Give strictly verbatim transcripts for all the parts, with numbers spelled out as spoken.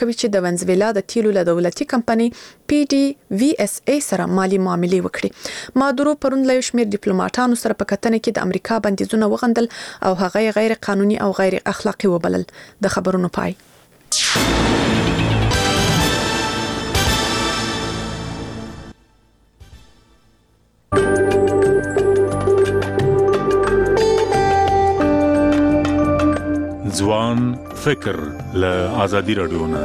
کوي چې د ونزویلا د تیلو له دولتي کمپنۍ پی ډي وی اس ای سره مالی معاملې وکړي. مادورو پرون له شمیر ډیپلوماټانو سره په کتنه کې د امریکا بندیزونه وغندل او هغه غیر قانوني او غیر اخلاقی وبلل. د خبرونو پای ځوان فکر له آزادي رادیو نه.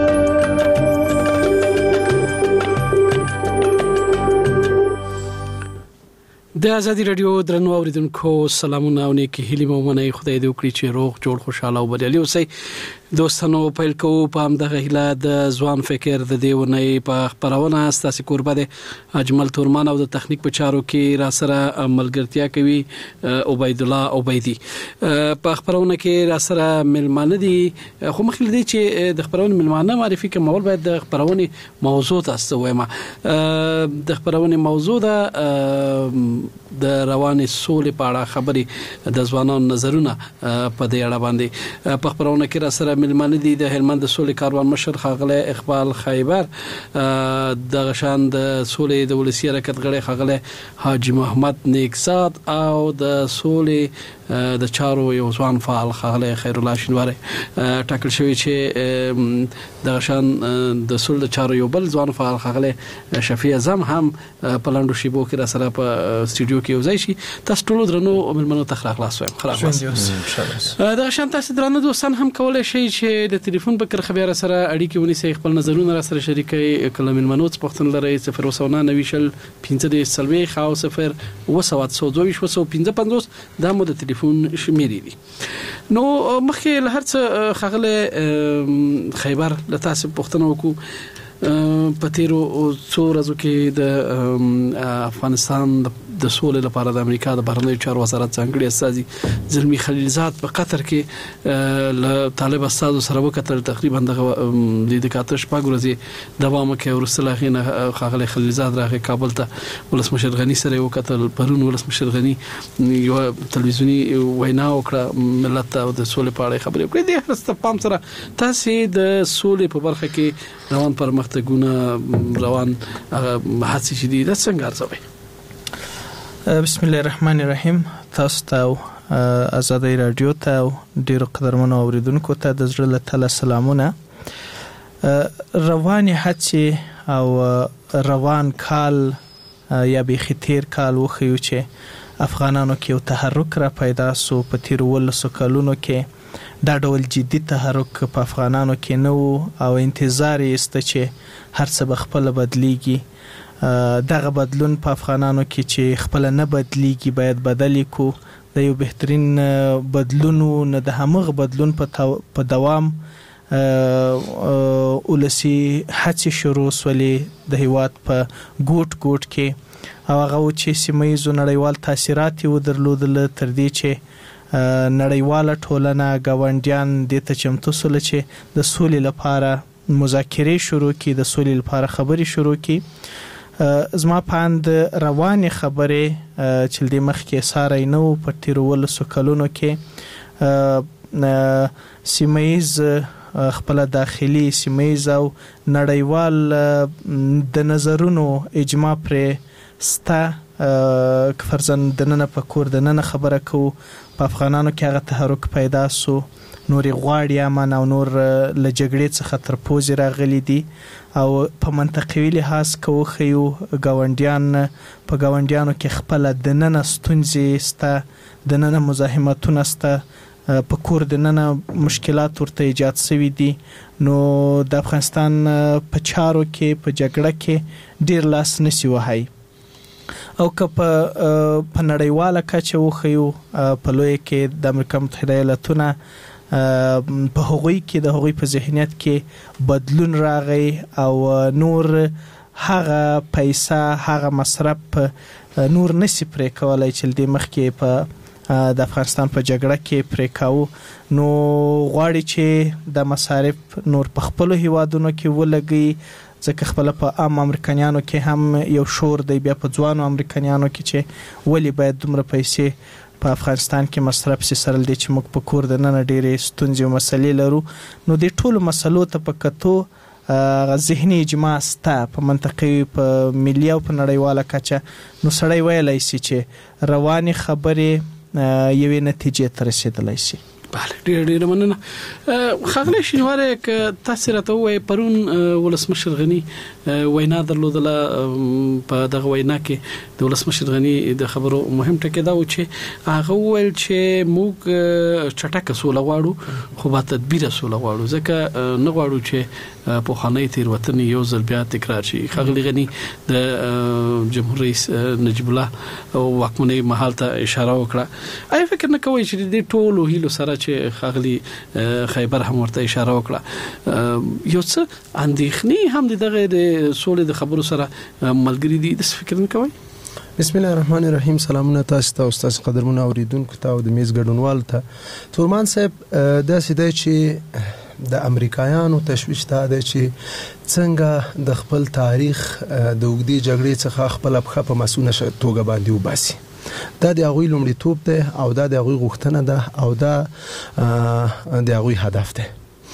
د آزادي رادیو درنو اوریدونکو سلامونه او نیکی هیلې مو منئ. خدای دې وکړي چې روغ جوړ خوشاله او بریالي اوسئ. دوستانو پیل کوو په همدغه هیله د ځوان فکر د دې ونې په خبرونه ستاسو کوربه د اجمل تورمان او د تخنیک په چارو کې را سره ملګرتیا کوي عبید الله عبیدی. په خبرونه کې را سره ملمانه دي خو مخکې دي چې د خبرونه ملمانه معرفي کوم اول باید د خبرونه موضوع تاسو وایم. د خبرونه موضوع ده د رواني سولې په اړه خبري د ځوانانو نظرونه په دې اړه باندې په خبرونه کې را سره ملمانه دي د هلمند سولې کاروان مشر خاغله اقبال خیبر، د غشان د سولې د ولسی حرکت غړي خاغله حاجی محمد نیکزاد او د سولې د چارو یو ځوان فعال خاغله خیر الله شینواری ټاکل شوی چې د غشان د سولې د چارو یو بل ځوان فعال خاغله شفیع اعظم هم په لاندو شیبو کې را سره په استودیو کې وځي شي. تاسو ټول درنو ملمنو تخلاق خلاص وایم خلاص د غشان تاسو درنو دوستان هم کولای شي چې د ټلیفون په کر خبره سره اړیکه ونیسي، خپل نظرونه را سره شریکي کله ملمنو څخه پښتون لري صفر وسونه نویشل پنځه د سلوي خاو صفر وسوات سو دویش وسو پنځه پنځوس د مو د ټلیفون شمیرې دي. نو مخکې له هر څه خغله خیبر له تاسو پښتنو کو په تیرو څو ورځو کې د افغانستان د سولې لپاره د امریکا د بهرنیو چارو وزارت ځانګړي استازي زلمی خلیلزاد په قطر کې له طالب استادو سره وکتل. تقریبا د دکاتره شپږ ورځې دوام کوي. ورسره غینه خاغله خلیلزاد راغی کابل ته ولسمشر غنی سره وکتل. پرون ولسمشر غنی یو تلویزیونی وینا وکړه ملت ته د سولې په اړه خبرې وکړې. د هرڅه پام سره تاسو د سولې په برخه کې روان پرمختګونه روان هڅې شدي د څنګه ارزوي؟ بسم الله الرحمن الرحیم. تاسو ته آزادي رادیو ته ډیرو قدرمنو اوریدونکو ته د زړه له تله سلامونه. رواني هڅې او روان کال یا به خطیر کال وخیو چې افغانانو کې یو تحرک را پیدا سو. په تیر ولسو کلونو کې دا ډول جدي تحرک په افغانانو کې نو او انتظار یې است چې هر څه بخپل بدلیږي. دغه بدلون په افغانانو کې چې خپل نه بدلیږي باید بدلی کو. د یو بهترین بدلونو نه د همغه بدلون په دوام ولسی هڅې شروع سولې د هیواد په ګوټ ګوټ کې او هغه چې سیمایي نړیوال تاثیرات یې درلودل تر دې چې نړیواله ټولنه گاونډیان د تچمتو سول چې د سولې لپاره مذاکرې شروع کړي، د سولې لپاره خبرې شروع کړي. زما پاند رواني خبره چې د مخ کې ساري نو په تیر ولسو کلونو کې سیمایز خپل داخلي سیمایز او نړیوال د نظرونو اجماع پر ستا کفرزن دننه په کور دننه خبره کو. په افغانانو کې هغه تحرک پیدا سو. نوري غواړي امن او نور له جګړې څخه تر پوزي راغلي دي او په منطقوي لحاظ کوو خيو گاونډیان په گاونډیانو کې خپل د نن ستونزې ستا د نن مزاحمتونه ستا په کور د نن مشکلات ورته ایجاد شوي دي. نو د افغانستان په چارو کې په جګړه کې ډیر لاس نسی وهاي او که په نړیواله کچه وخیو په لوی کې د امریکا متحده ایالاتونه په هغوی کې د هغوی په ذهنیت کې بدلون راغی او نور هغه پیسې هغه مصرف نور نسی پرې کولای چې د مخ کې په د افغانستان په جګړه کې پرې کاو. نو غواړي چې د مصارف نور په خپل هیوادونو کې ولګي ځکه خپل په عام امریکایانو کې هم یو شور دی، بیا په ځوانو امریکایانو کې چې ولی باید دومره پیسې په افغانستان کې مصرف سي سره د چې موږ په کور د نن ډېرې ستونزې او مسلې لرو نو د ټولو مسلو ته په کتو ذهني اجماع ستا په منطقي په ملي او په نړیواله کچه نو سړی ویلی سي چې رواني خبرې یوې نتیجې ته رسېدلی سي. بله ډیر ډیر مننه خغلی شینواره ک تاسو راته وای پرون ولسمشر غنی وینا درلودله په دغه وینا کې د ولسمشر غنی د خبرو مهم ټکی دا و چې هغه ویل چې موږ چټک سوله غواړو خو با تدبیر سوله غواړو ځکه نه غواړو چې په خانه تیروتنې یو ځل بیا تکرار شي. خغلی غنی د جمهور رئیس نجیب الله واکمنۍ محل ته اشاره وکړه. آیا فکر نه کوئ چې د ټولو هیلو سره چې خغلی خیبر هم ورته اشاره وکړه یو څه اندېښنې هم دغه د سولې د خبرو سره ملګری دي د فکر نه کوي؟ بسم الله الرحمن الرحیم. سلامونه تاسو ته او تاسو قدرمن اوریدونکو ته او د میز ګډونوال ته. تورمان صاحب دا سیده چې د امریکایانو تشویش ته ده چې څنګه د خپل تاریخ د اوږدې جګړې څخه خپل بخه په مسؤونه توګه باندې وباسي. دا د هغوی لومړیتوب ده او دا د هغوی غوښتنه ده او دا د هغوی هدف ده.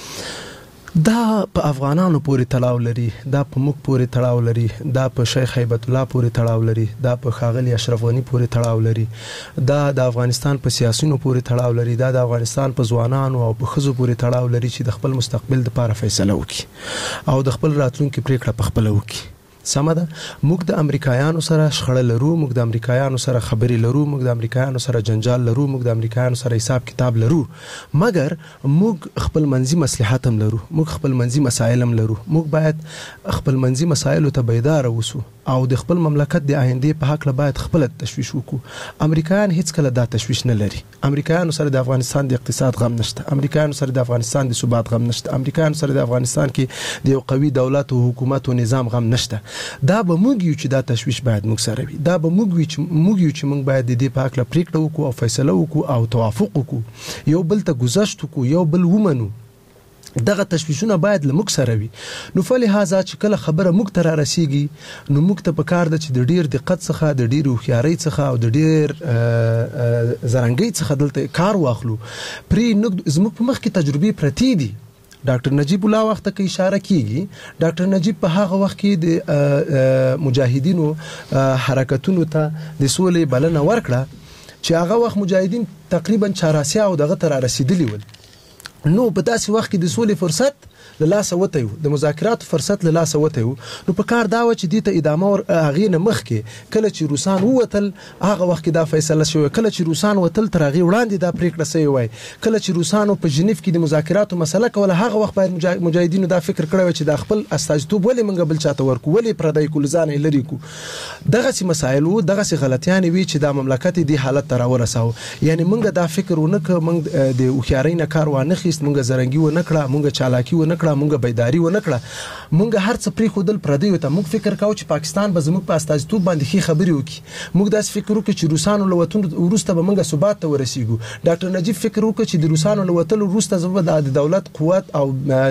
دا په افغانانو پورې تړاو لري، دا په موږ پورې تړاو لري، دا په شیخ هیبت الله پورې تړاو لري، دا په ښاغلي اشرف غني پورې تړاو لري، دا د افغانستان په سیاسيونو پورې تړاو لري، دا د افغانستان په ځوانانو او په ښځو پورې تړاو لري چې د خپل مستقبل لپاره فیصله وکړي او د خپل راتلونکي پریکړه په خپل وکړي. سمه ده. موږ د امریکایانو سره شخړه لرو، موږ د امریکایانو سره خبرې لرو، موږ د امریکایانو سره جنجال لرو، موږ د امریکایانو سره حساب کتاب لرو، مګر موږ خپل منځي مصلحت هم لرو، موږ خپل منځي مسائل هم لرو. موږ باید خپل منځي مسایلو ته بیدار اوسو او د خپل مملکت د آینده په حق له باید خپل تشویش وکړو. امریکایان هیڅ کله دا تشویش نه لري. امریکایانو سره د افغانستان د اقتصاد غم نشته، امریکایانو سره د افغانستان د ثبات غم نشته، امریکایانو سره د افغانستان کې د یو قوي دولت او حکومت او نظام غم نشته. دا به موږ یو چې دا تشویش باید موږ سره وي، دا به موږ وي چې موږ یو چې موږ باید د دې په حق له پریکړه وکړو او فیصله وکړو او توافق وکړو، یو بل ته گذشت وکړو، یو بل ومنو. دغه تشویشونه باید له موږ سره وي. نو فلهذا چې کله خبره موږ ته را رسیږي نو موږ ته پکار ده چې د ډیر دقت څخه، د ډیر هوښیارۍ څخه او د ډیر زرنګۍ څخه دلته کار واخلو. پرې زموږ په مخ کې تجربې پرتې دي. ډاکټر نجیب الله وخت کې اشاره کیږي، ډاکټر نجیب په هغه وخت کې د مجاهدینو حرکتونو ته د سولې بلنه ورکړه چې هغه وخت مجاهدین تقریبا چهاراسیا او دغه تر رسیدلی ول. نو په داسې وخت کې د سولې فرصت له لاسه وته یو، د مذاکراتو فرصت له لاسه وته یو. نو په کار دا و چې دې ته ادامه ور هغې نه مخکې کله چې روسان ووتل هغه وخت کې دا فیصله شوې، کله چې روسان وتل تر هغې وړاندې دا پرېکړه سوې وای، کله چې روسانو په ژنیف کې د مذاکراتو مسله کوله هغه وخت باید مجاهدینو دا فکر کړی وای چې دا خپل استازیتوب ولې موږ بل چاته ورکو، ولې پردی کړو، ځان یې لرې کړو. دغسې مسایل وو، دغسې غلطیانې وي چې دا مملکت یې دې حالت ته راورساوه. یعنې موږ دا فکر ونه کړ، موږ د هوښیارۍ نه کار وانخیست، موږ زرنګي ونه کړه، موږ چالاکي ونه کړه، موږ بیداري ونه کړه، موږ هر څه پرېښودل پردیو ته. موږ فکر کوو چې پاکستان به زموږ په استازیتوب باندې ښې خبرې وکړي. موږ داسې فکر وکړو چې روسانو له وتلو وروسته به موږ ثبات ته ورسیږو. ډاکټر نجیب فکر وکړ چې د روسانو له وتلو وروسته زه به د دولت قوت او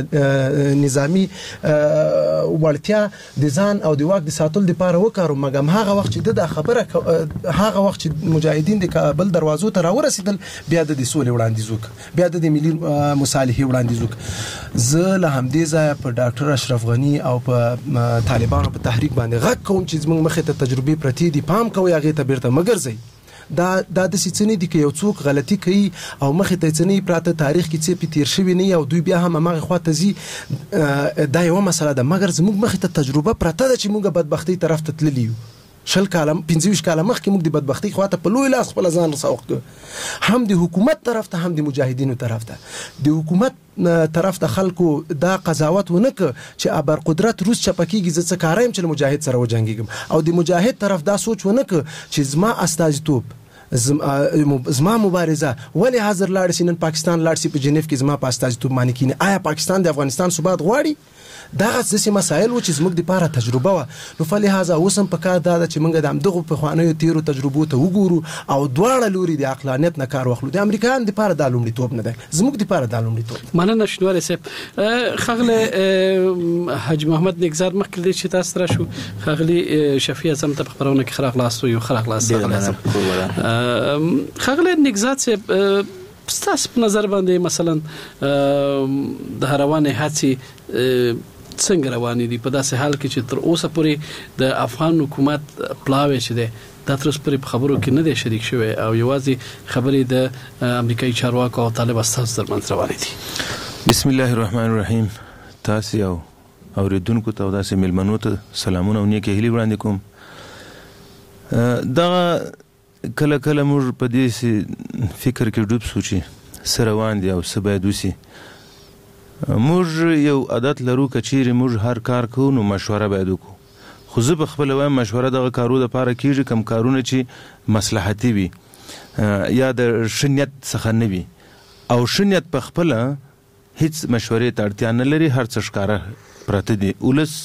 نظامي وړتیا د ځان او د واک د ساتلو لپاره وکاروم. مګر هغه وخت چې دا خبره هغه وخت چې مجاهدین د کابل دروازو ته راورسېدل بیا د سولې وړاندیز وکړ، بیا د ملي مصالحې وړاندیز وکړ. زه له همدې ځایه په ډاکټر اشرف غني او په طالبانو په تحریک باندې غږ کوم چې زموږ مخې ته تجربې پرتې دي، پام کوئ هغې ته بیرته مه ګرځئ. دا دا داسې څه نه دي که یو څوک غلطي کوي او مخې ته یې څه نه وي پراته، تاریخ کې څه پې تېر شوي نه وي او دوی بیا هم هماغې خوا ته ځي، دا یوه مسله ده. مګر زموږ مخې ته تجربه پرته ده چې موږ بدبختۍ طرف ته تللي یو. شل کاله پنځه ویشت کاله مخکې موږ د بدبختۍ خواته په لوی لاس خپله ځان رسوق کړو، هم د حکومت طرف ته هم د مجاهدینو طرف ته. د حکومت طرف ته خلکو دا قضاوت ونه کړ چې ابرقدرت روس چپه کېږي، زه څه کاره یم چې له مجاهد سره وجنګېږم، او د مجاهد طرف دا سوچ ونه کړ چې زما استازیتوب زما مبارزه ولې حاضر لاړ شي، نن پاکستان لاړ شي په جنیف کې زما په استازیتوب باندې کینی. آیا پاکستان د افغانستان ثبات غواړي؟ دغه څه مسایل و چې زموږ لپاره تجربه وه. نو فلهذا اوس هم پکار دا ده چې موږ د همدغو پخوانیو تیرو تجربو ته وګورو او دواړه لوري د عقلانیت نه کار واخلو. د امریکایانو لپاره دا لومړیتوب نه دی، زموږ لپاره دا لومړیتوب دی. مننه شنواری صاحب. ښاغلی حاج محمد نګزار مخکې دی چې تاسو راشو، ښاغلي شفیع اعظم ته په خپرونه کې ښه راغلاست. یو ښه راغلاست خغله نگزات ستاسو په نظر باندې مثلا د روانه هڅې څنګه روانې دي په داسې حال کې چې تر اوسه پورې د افغان حکومت پلاوی چې ده د تر اوسه پورې په خبرو کې نه دی شریک شوی او یوازې خبرې د امریکایي چارواکو او طالب استاد ترمنځ روانې دي. بسم الله الرحمن الرحیم. تاسو یو اوریدونکو ته داسې ملمنو ته سلامونه او نیکه هیلې وړاندې کوم. دا کله کله موږ په دې فکر کې ډوب سو چې سره روان دي او څه باید وشي. موږ یو عادت لرو که چیرې موږ هر کار کوو نو مشوره باید وکړو، خو زه په خپله وایم مشوره دغه کارو دپاره کېږي کوم کارونه چې مصلحتي وي یا د ښه نیت څخه نه وي، او ښه نیت په خپله هیڅ مشورې ته اړتیا نه لري، هر څه ښکاره پراته دي. ولس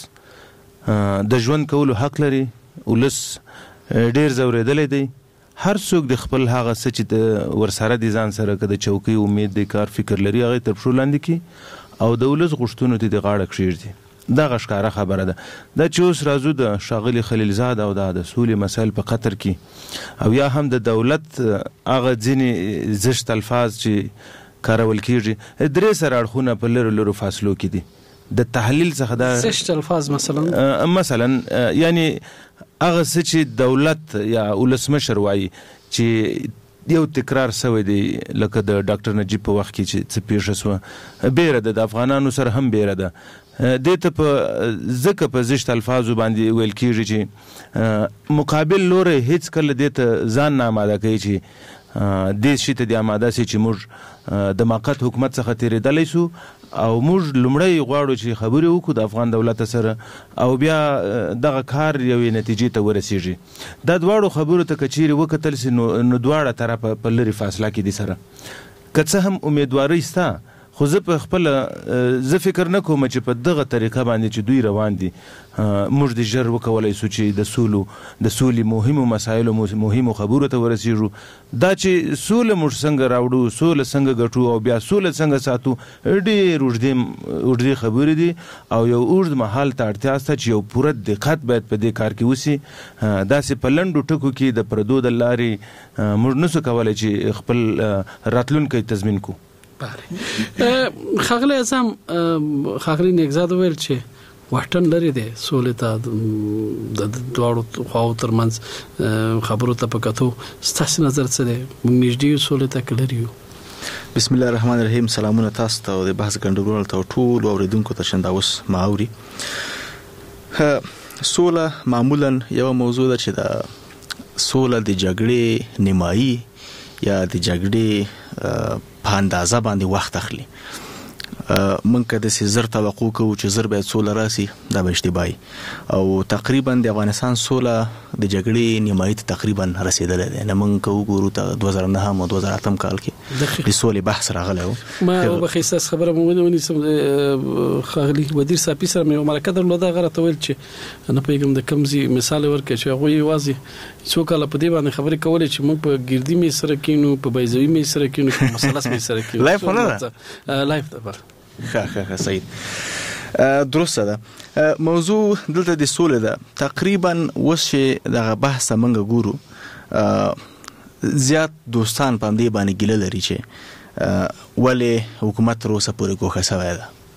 د ژوند کولو حق لري، ولس ډیر زوریدلی دی، هر څوک د خپل هغه څه چې د ورسره د ځان سره که د چوکۍ امید د کار فکر لري هغه تر پښو لاندې کړي او د ولس غوښتنو ته د غاړه کښېږدي. دغه ښکاره خبره ده. دا چې اوس راځو د ښاغلي خلیلزاد او دا د سولې مسایل په قطر کې او یا هم د دولت هغه ځینې زشت الفاظ چې کارول کېږي درې سره اړخونه په لرو لرو فاصلو کې دي. د تحلیل څخه دا زشت الفاظ مثلا مثلا یعنی هغه څه چې دولت یا ولسمشر وایي چې یو تکرار سوی دی لکه د ډاکټر نجیب په وخت کې چې څه پیښه سوه، بیره ده د افغانانو سره هم بیره ده. دې ته په ځکه په زشت الفاظو باندې ویل کېږي چې مقابل لوری هیڅ کله دې ته ځان نه اماده کوي چې دې شي ته دې اماده سي چې موږ د موقت حکومت څخه تېرېدلی سو او موږ لومړی غواړو چې خبرې وکړو د افغان دولت سره او بیا دغه کار یوې نتیجې ته ورسیږي. دا دواړو خبرو ته که چیرې وکتل سي نو دواړه طرفه په لرې فاصله کې دي سره. که څه هم امیدوارۍ سته خو زه په خپله زه فکر نه کوم چې په دغه طریقه باندې چې دوی روان دي موږ د ژر وکولی سو چې د سولو د سولې مهمو مسایلو مهمو خبرو ته ورسیږو. دا چې سوله موږ څنګه راوړو، سوله څنګه ګټو او بیا سوله څنګه ساتو ډېر اوږدې اوږدې خبرې دي او یو اوږد مهال ته اړتیا شته چې یو پوره دقت باید په دې کار کې وسي. داسې په لنډو ټکو کې د پردو د لارې موږ نسو کولی چې خپل راتلونکی تضمین کړو. خاغلی اعظم خاغلی نگزاد ویل چې واټن لري دی سولې ته د دواړو خواو ترمنځ خبرو ته په کتو ستاسو نظر څه دی؟ موږ نږدې یو سولې ته که لري یو؟ بسم الله الرحمن الرحیم. سلامونه تاسو ته او د بحث ګډونوالو ته ټول اوریدونکو ته شندا اوس ماوري. سوله معمولا یو موضوع ده چې د سوله د جګړې نیمایي یا د جګړې په اندازه باندې وخت اخلي. مونږ که داسې زر توقع کوو چې زر باید سوله راسي دا به اشتباهي او تقریبا د افغانستان سوله د جګړې نیمایي ته تقریبا رسېدلی دی. نه مونږ که وګورو ته دوه زره نهم او دوه زره اتم کال کې د سولې بحث راغلی و. ما وبخښئ ستاسو خبره مو ونیسم ښاغلي وزیر صاحبي سره مې یوه مرکه درلوده هغه راته ویل چې نه پوهېږم د کوم ځای مثال یې ورکړی چې هغوی یوازې څو کاله په دې باندې خبرې کولې چې موږ په ګردي میز سره کینو، په بیضوي میز سره کینو، په مثلث میز سره کینو. لایف نه لایف ده بله ښه ښه ښه صحیح درسته ده. موضوع دلته د سولې ده. تقریبا اوس چې دغه بحث موږ ګورو زیات دوستان په همدې باندې ګیله لري چې ولې حکومت تر اوسه پورې ګوښه سوی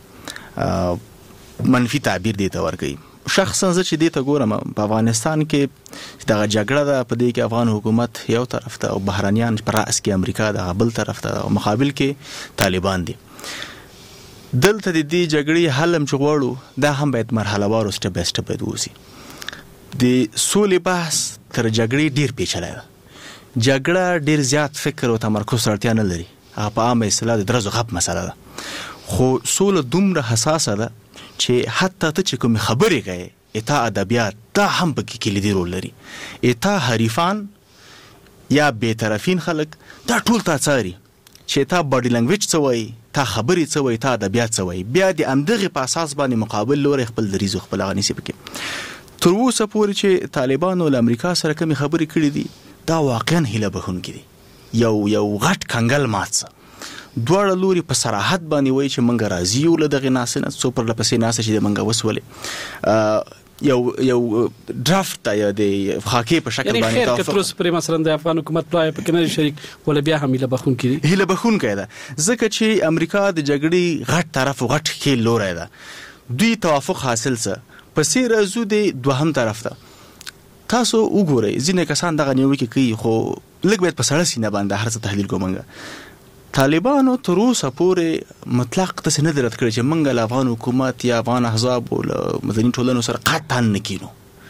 ده، منفي تعبیر دې ته ورکوي. شخصا زه چې دې ته ګورم په افغانستان کې دغه جګړه ده، په دې کې افغان حکومت یو طرف ته او بهرانیان په راس کې امریکا دغه بل طرف ته او مقابل کې طالبان دي. دلته د دې جګړې حل هم چې غواړو دا هم باید مرحله وارو سټپ بای سټپ باید ووسي. د سولې بحث تر جګړې ډیر پیچلی ده. جګړه ډیر زیات فکر او تمرکز اړتیا نه لري، هغه په عامه اصطلاح د درز و غپ مسله ده. خو سوله دومره حساسه ده چې حتی ته چې کومې خبرې کوې اتا ادبیات دا هم پکې کلیدي رول لري. اتا حریفان یا بیطرفین خلک دا ټول تا څاري چې تا باډي لنګویج څه وایي، تا خبرې څه وایي، تا ادبیات څه وایي، بیا د همدغې په اساس باندې مقابل لوری خپل دریځ او خپل هغه نیسي پکې. تر اوسه پورې چې طالبانو له امریکا سره کومې خبرې کړې دي دا واقعا هیله بښونکي دي. یو یو غټ کنګل مات څه دواړه لوري په صراحت باندې وایي چې موږ راضي یو له دغې ناسې نه څو پرله پسې ناسته چې د موږ وسولې. یو یو ډرافت یا د خاکې په شکل باندې توافق یعنی خیر کتر پر مثلا د افغان حکومت پلای په کنه شریک ولا بیا هم له بخون کړي هله بخون کړي دا ځکه چې امریکا د جګړې غټ طرف او غټ کې لوري دا دوی توافق حاصل څه پسې راځو د دوهم طرف ته تاسو وګورئ ځینې کسان دغه نیوي کې کوي خو لږ باید په سړه سینه باندې هر څه تحلیل کومنګ طالبانو تر اوسه پورې مطلق څه نه درت کړی چې منګ له افغان حکومت یا افغان احزاب او مدني ټولنو سره قطعا نکینو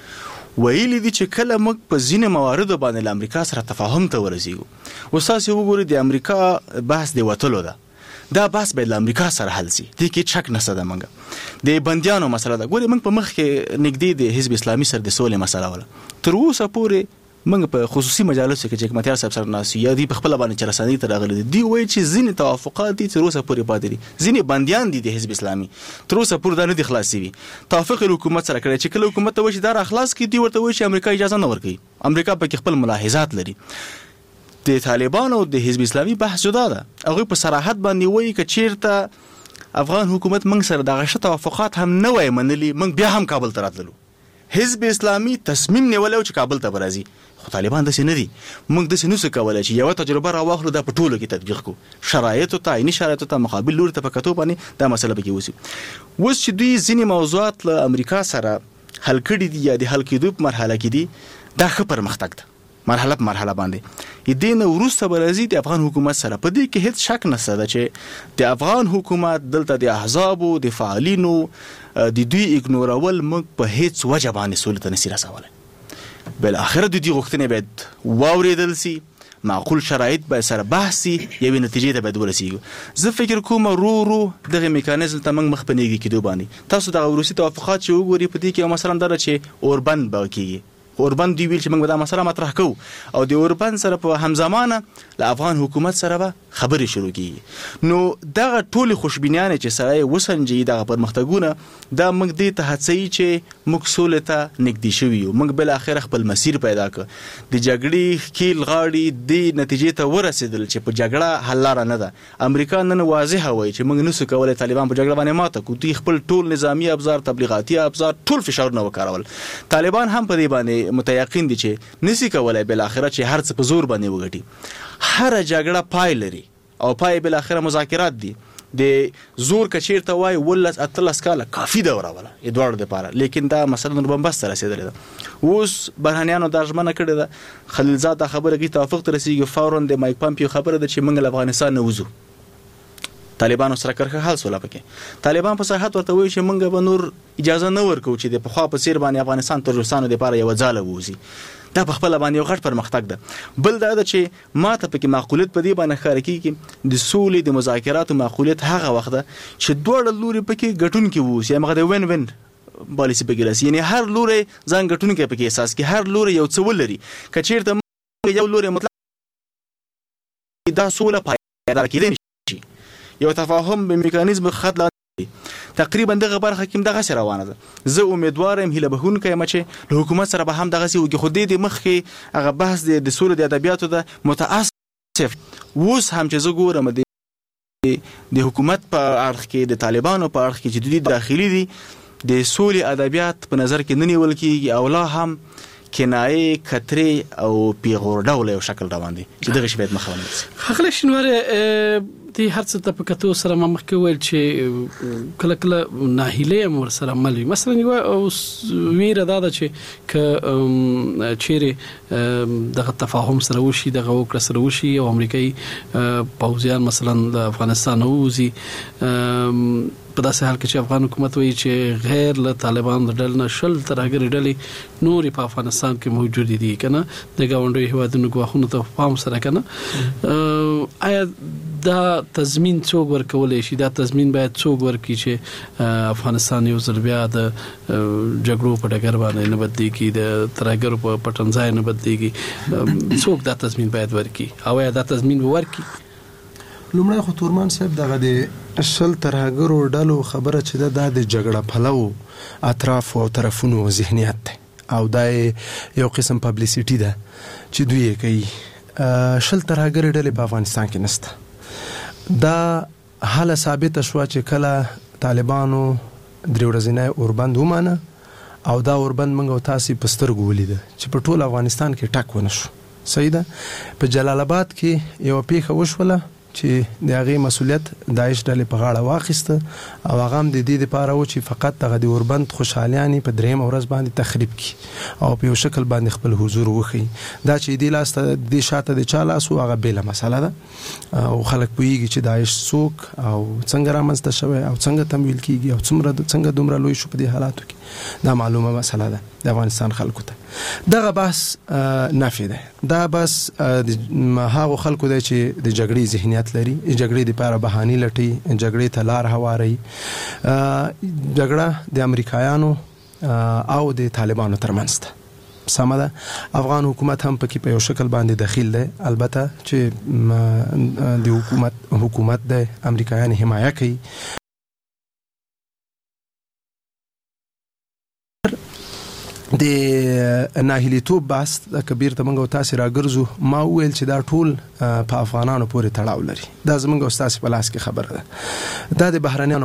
ویلي دي چې کله موږ په ځینې مواردو باندې له امریکا سره تفاهم ته ورسیږو وساسي وګورئ د امریکا بحث دی وټلو ده دا بحث به له امریکا سره حل شي دي کې چک نسه ده منګ د بنديانو مسله ده ګوري موږ په مخ کې نګدي د حزب اسلامي سره د سولې مسله ولا تر اوسه پورې موږ په خصوصي مجالسو کې چې حکومتیار صاحب سره ناسي یا دی په خپل باندې چرساني تر غلي دي وایي چې ځینې توافقات دي تر اوسه پورې پاتې دي ځینې بنديان دي د حزب اسلامي تر اوسه پورې دا نه دي خلاصي وي توافق حکومت سره کړی چې کله حکومت ته وشي دا اخلاص کې دی ورته وایي چې امریکا اجازه نه ورکوي امریکا په خپل ملاحظات لري د طالبانو او د حزب اسلامي بحث جدا ده هغه په صراحت باندې وایي چې چیرته افغان حکومت موږ سره د غشت توافقات هم نه وای منلي موږ بیا هم کابل ته راتلو حزب اسلامي تصمیم نیولو چې کابل ته برازي خو طالبان د سینې دي موږ د سینې څخه کولای چې یو تجربه راوخلو د پټولو کې تطبیق کو شرایط او تعیني شرایط ته مقابل لور ته پکاتو باندې دا مسله به کې وسی وس چې دوی ځینې موضوعات له امریکا سره حل کړي دي یا د حل کېدو په مرحله کې دي دا ښه پرمختګ ده مرحله په مرحله باندې دین وروسته برازي د افغان حکومت سره په دې کې هیڅ شک نشته ده چې د افغان حکومت دلته د احزاب او د فعالینو د دوی اګنورول موږ په هیڅ وجه باندې سولې ته نشي رسولای بل اخر د دې غوښتنې باید واوریدل سي معقول شرایط به سره بحثي یوه نتیجې ته باید ورسیږي زه فکر کوم رو رو دغه میکانیزم ته موږ مخ پنيږي کېدو باندې تاسو د روسي توافقات چې وګورئ په دې کې مثلا دا چې اوربن باقي اوربن دی ویل چې موږ دا مسله مطرح کوو او د اوربن سره په همزمانه له افغان حکومت سره به خبرې شروع کیږي نو دغه ټول خوشبینیانه چې سره وسنجي دغه پرمختګونه دا موږ دې ته هڅوي چې موږ سولې ته نږدې شوي یو موږ بل اخر خپل مسیر پیدا کړ د جګړې کیل غاړي د نتیجې ته ورسېدل چې په جګړه حل لار نه ده امریکا نن واضح وایي چې موږ نسو کولای طالبان په جګړه باندې ماته کو دوی خپل ټول نظامی ابزار تبلیغاتي ابزار ټول فشارونه وکارول طالبان هم په دې باندې متيقن دي چې نسی کولای بل اخر چې هر څه په زور باندې وګټي هر جګړه پای لري او پای بل اخر مذاکرات دي د زور کچیرته وای ولس اتلس کاله کافی دا وراوله ادوار د پاره لیکن دا مثلا بمبست رسیدل ده اوس برهانيانو د ارجمنه کړی ده خلیلزاد خبره کی توافق تر رسیدي فورن د مایک پامپیو خبره ده چې موږ له افغانستان نه وځو طالبانو سره کرخه حل سوله پکې طالبان په صحت ورته وایي چې موږ به نور اجازه نه ورکو چې د پخوا په سیر باندې افغانستان تر روسانو د پاره یو ځاله ووزي دا په خپل باندې یو غټ پرمختګ ده بل دا ده چې ما ته پکې معقولیت په دې باندې ښکار کیږي د سولې د مذاکراتو معقولیت هغه وخت ده چې دوه لوري پکې ګټون کې وو چې هغه د وین وین پالیسی پکې لاسي یعنی هر لوري ځان ګټون کې پکې احساس کې هر لوري یو څه ولري کچیرته یو لوري مطلب دا سوله پایدار کېدای یو تفاهم به میکانیزم خط لا تقریبا دغه برخه کې دغه سره روانه ده زه امیدوارم هله بهون کيم چې له حکومت سره به هم دغه سی وګ خو دې مخ کې هغه بحث د سولې د ادبیاتو ده متاسف ووس هم چې زه ګورم د حکومت په اړه کې د طالبانو په اړه کې چې دوی داخلي دي د سولې ادبیات په نظر کې نه نیول کېږي او لا هم کنایه کتري او پیغور ډول یو شکل روان دي چې دغه شی باید مخاونت شي خغل شنوره دی هر څه ته په کتو سره ما مخکې ویل چې کله کله ناهیله مور سره عمل مثلا یو ویره دا ده چې ک چیرې دغه تفاهم سره وشي دغه وکړه سره وشي او امریکایي پوځیان مثلا د افغانستان ووزي په داسې حال کې چې افغان حکومت وایي چې غیر له طالبان د ډلې نه شل ترهګر ډلې نورې په افغانستان کې موجود دي کنه د گاونډي هیوادونو غواخونو ته پام سره کنه آیا دا تضمین څوک ورکولای شي دا تضمین باید څوک ورکړي چې افغانستان یو ځل بیا د جګړو په ډګر باندې نه بدلېږي د ترهګرو په پټنځای نه بدلېږي څوک دا تضمین باید ورکړي او یا دا تضمین ورکړي لومړی خو تورمان صاحب دغه د شل ترهګرو ډلو خبره چې ده د جګړه پلو اطراف او طرفونو ذهنیت ده او دا یو قسم پبلیسیټي ده چې دوی یې کوي شل ترهګرې ډلې په افغانستان کې نشته دا حاله ثابته شوه چې کله طالبانو درې ورځنی اوربند ومانه او دا اوربند موږ تاسو په سترګو ولیده چې په ټول افغانستان کې ټک ونه شو. صحیح ده. په جلال آباد کې یو پیښه وشوله چې د هغه مسولیت داعش ډلې په غاړه واخیسته او هغه هم د دې لپاره و چې فقط دغه د اوربند خوشحالیانې په دریم ورځ باندې تخریب کړي او په یو شکل باندې خپل حضور وښيي. دا چې دې لاس ته دې شاته د چا لاس و هغه بېله مسله ده او خلک پوهېږي چې داعش څوک او څنګه رامنځته شوی او څنګه تمویل کېږي او څومره څنګه دومره لوی شو په دې حالاتو کې. دا معلومه مسله ده د افغانستان خلکو ته. دغه بحث نافي ده. دا بس هغه خلکو دی چې د جګړې ذهنیت لري، جګړې لپاره بهاني لټي، جګړې ته لار هواري. جګړه د امریکایانو او د طالبانو ترمنځ ده. سمه ده. افغان حکومت هم پکې په یو شکل باندې دخیل دی، البته چې د حکومت حکومت د امریکایان حمایه کوي. د ناهیلیتوب بحث د کبیر ته موږ تاسو راګرځو. ما ویل چې دا ټول په افغانانو پورې تړاو لري. دا زموږ استاد په لاس کې خبره ده. دا د بهرنیانو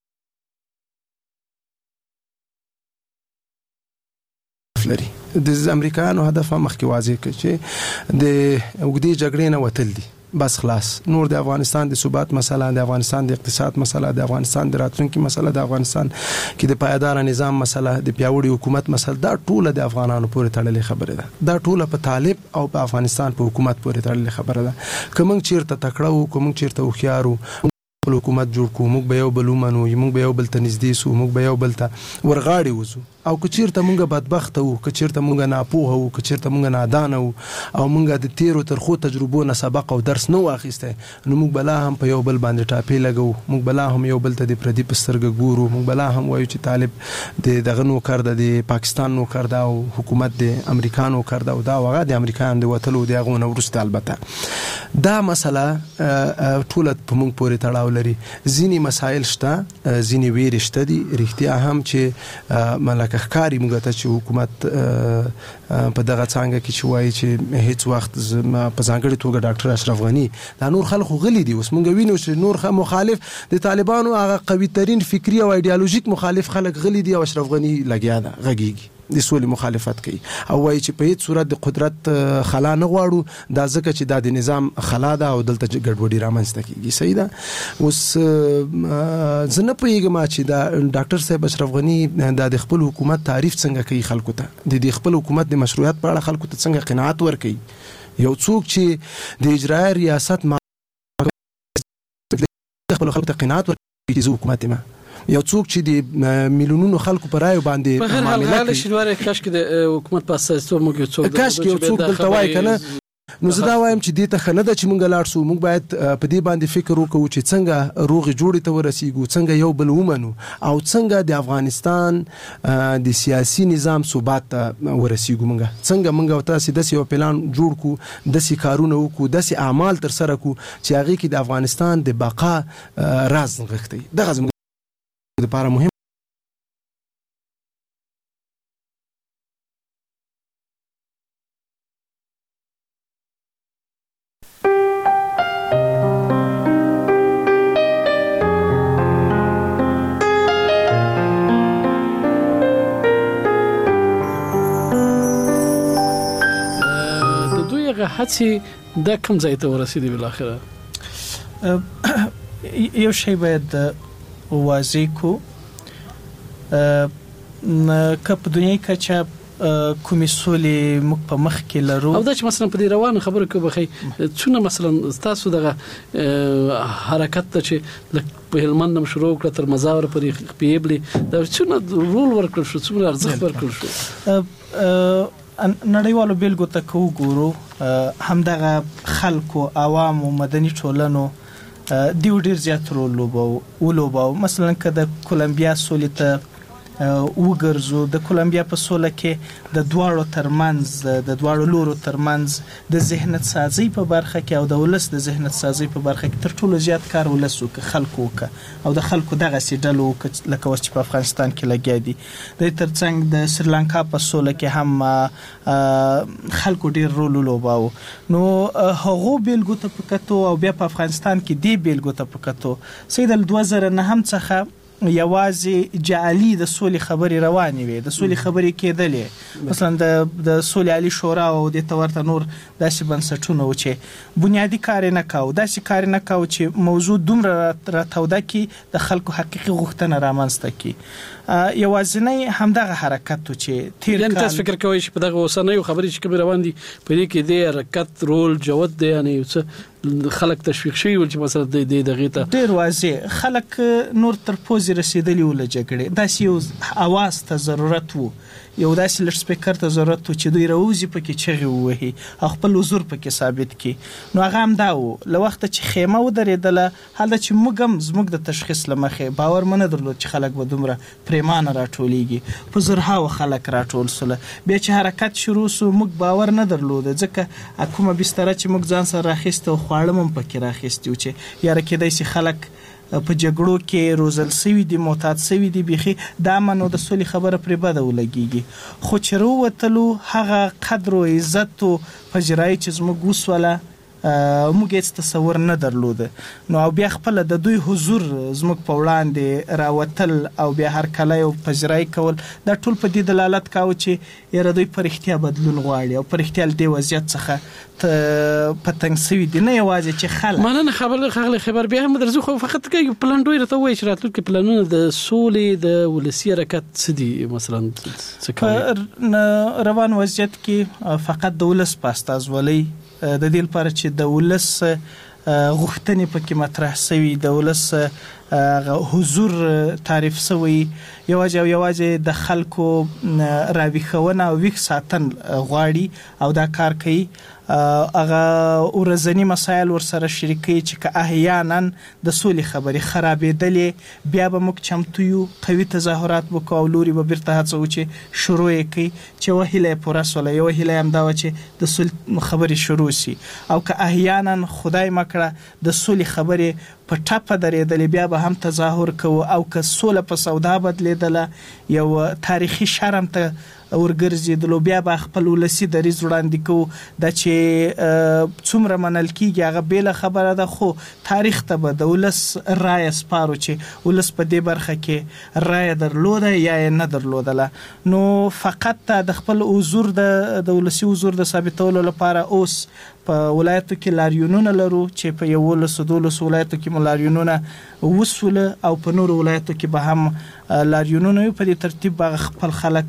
لري. د امریکایانو هدف هم مخکې واضح کړ چې د وګړي جګړې نه وتل دي، بس خلاص. نور د افغانستان د ثبات مسله، د افغانستان د اقتصاد مسله، د افغانستان د راتلونکي مسله، د افغانستان کې د پایدار نظام مسله، د پیاوړي حکومت مسله، دا ټول د افغانانو پورې تړلې خبره ده. دا ټول په طالب او په افغانستان په حکومت پورې تړلې خبره ده. کوم چیرته تکړه وو، کوم چیرته وخیارو حکومت جوړ کو، موږ به یو بل ومنو، موږ به یو بل ته نږدې سو، موږ به یو بل ته ورغاړي وځو. او که چیرته موږ بدبخت وو، که چیرته موږ ناپوه وو، که چیرته موږ نادان وو او موږ د تیرو ترخو تجربو نه سبق او درس نه واخیسته، نو موږ بلا هم په یو بل باندې ټاپې لګو، موږ بلا هم یو بل ته د پردي په سترګه ګورو، موږ بلا هم وایو چې طالب د دغه نوکر ده، د پاکستان نوکر ده او حکومت د امریکا نوکر ده او دا هغه د امریکایانو د وتلو د هغو نه وروسته. البته دا مسله ټوله په موږ پورې تړاو لري. ځینې مسایل شته، ځینې ویرې شته دي رښتیا هم چې ملکه ښکاري موږ ته چې حکومت په دغه څانګه کې چې وایي چې هیڅ وخت په ځانګړې توګه ډاکټر اشرف غني دا نور خلکو غلي دي. اوس موږ وینو چې نور مخالف د طالبانو هغه قوي ترین فکری او ایډیالوژیک مخالف خلک غلي دي او اشرف غني لګیا ده، غږیږي، د سولې مخالفت کوي او وایي چې په هیڅ صورت د قدرت خلا نه غواړو. دا ځکه چې دا د نظام خلا ده او دلته ګډوډي رامنځته کیږي. صحیح ده. اوس زه نه پوهېږم چې دا ډاکټر صاحب اشرف غني دا د خپل حکومت تعریف څنګه کوي خلکو ته، د دې خپل حکومت د مشروعیت په اړه خلکو ته څنګه قناعت ورکوي. یو څوک چې د اجرایي ریاست خپل خلکو ته قناعت ورکوي چې حکومت ما یو څوک چې د میلیونونو خلکو پر رایو باندې په هر حال حال شنواره کاش کې د حکومت په اساس ته موږ یو څوک کاش کې یو څوک دلته وای کنه. نو زه دا وایم چې دې ته خنه ده چې مونږ لاړ سو. موږ باید په دې باندې فکر وکړو چې څنګه روغ جوړې ته ورسیږو، څنګه یو بل ومنو او څنګه د افغانستان د سیاسي نظام ثبات ته ورسیږو. موږ څنګه موږ تاسو د یو پلان جوړ کو، د سی کارونه وکړو، د سی اعمال تر سره کو چې هغه کې د افغانستان د بقا راز نغښتي. دغه زموږ لپاره مهم. هڅې د کوم ځای ته ورسېدي بل اخره؟ یو شی باید واضح کو، که په دنیای کچه کومې سولې موږ په مخ کې لرو او دا چې مثلا په دې روانه خبره کې بخي څونه مثلا تاسو دغه حرکت ته چې په هلمند نم شروع کړ تر مزاور پرې پیبلي دا څونه رول ورکړ شو، څونه ارزښت ورکړ شو. نړیوالو بیلګو ته کو ګورو، همدغه خلکو عوامو مدني ټولنو دیو ډیر زیات رول ولوباو. مثلا که د کولمبیا سولې ته وګرځو، د کولمبیا په سوله کې د دواړو ترمنځ د دواړو لورو ترمنځ د ذهنیت سازي په برخه کې او د ولس د ذهنیت سازي په برخه کې تر ټولو زیات کار ولس وکړ، خلکو وکړ او د خلکو دغه سي ډلو لکه اوس چې په افغانستان کې لګیا دي. د ترڅنګ د سریلانکا په سوله کې هم خلکو ډیر رول ولوباو. نو هغه بیلګو ته پکاتو او بیا په افغانستان کې دی بیلګو ته پکاتو. سید ال دوه زره نه هم څخه یوازې جعلي د سولې خبرې روانې وي، د سولې خبرې کېدلې، مثلا د د سولې عالی شورا او د تورته نور داسې بنسټونه و چې بنیادی کار نه کاوه، داسې کار نه کاوه چې موضوع دومره راتوده کې د خلکو حقیقي غوښتنه رامنځته کړي. یوازینی همدغه حرکت و چې تیر کال تاسو فکر کوئ چې په دغه اوسنۍ خبرې چې کوم روان دي په دې کې د حرکت رول جوت دی، یعنی څه خلک تشویق شوي ول چې مثلا د دغه ته ډیر واضح خلک نور تر پوزې رسیدلی ول جګړې، داسې یو اواز ته ضرورت وو، یو داسې لږ سپیکر ته ضرورت وو چې دوی راوځي پکې چغې ووهي او خپل حضور پکې ثابت کړي. نو هغه هم دا وو له وخته چې خیمه ودرېدله هلته چې موږ هم زموږ د تشخیص له مخې باور مو نه درلود چې خلک به دومره پریمانه راټولیږي، په زرهاوو خلک راټول سوله. بیا چې حرکت شروع سو موږ باور نه درلوده، ځکه کومه بستره چې موږ ځان سره راخیسته او خواړه هم پکې راخیستي و چې یاره کېدای شي خلک په جګړو کې روزل سوي دي، معتاد سوي دي، بيخي دا منو د سولې خبره پرې بده ولګيږي. خو چې وروتلو هغه قدر او عزت او پجرای چې زموږ وسوله موږ هیڅ تصور نه درلوده. نو او بیا خپل د دوی حضور زموږ په وړاندې راوتل او بیا هر کله یو پجرای کول دا ټول په دې دلالت کاوه چې یاره دوی پر اختیار بدلون غواړي او پر اختیار دی وضعیت څخه پتنګ سوي دي، نه یوازې چې خلک مننه. خبر خغل خبر بیا هم درځو، خو فقط کې پلان دوی راته وایي چې راتلونکي پلانونه د سولې د ولسی حرکت څه دي، مثلا څه کوي روان وضعیت کې فقط د ولس په استازولۍ د دې لپاره چې د ولس غوښتنې پکې مطرح سوي، د ولس حضور تعریف سوی، یوازې او یوازې د خلکو راویښونه او ویښ ساتن غواړي او دا کار کوي. هغه ورځنی مسایل ورسره شریکي چې که احیانا د سولې خبرې خرابېدلې بیا به موږ چمتو یو قوي تظاهرات وکړو او لوري به بیرته هڅه وکړو چې شروع یې کړي، چې یوه هیله یې پوره سوله، یوه هیله یې همدا وه چې د سولې خبرې شروع سي. او که احیانا خدای مکړه د سولې خبرې په ټپه درېدلې بیا به هم تظاهر کوو، او که سوله په سودا بدلېدله یو تاریخي شرم ته ورګرځېدلو بیا به خپل ولسي دریځ وړاندې کوو. دا چې څومره منل کېږي هغه بېله خبره ده، خو تاریخ ته به د ولس رایه سپارو چې ولس په دې برخه کې رایه درلوده یا یې نه درلودله. نو فقط د خپل حضور د ولسي حضور د ثابتولو لپاره اوس په ولایتو کې لاریونونه لرو چې په یولسو دولسو ولایتو کې مو لاریونونه وسوله او په نورو ولایتو کې به هم لاریونونه وي. په دې ترتیب به خپل خلک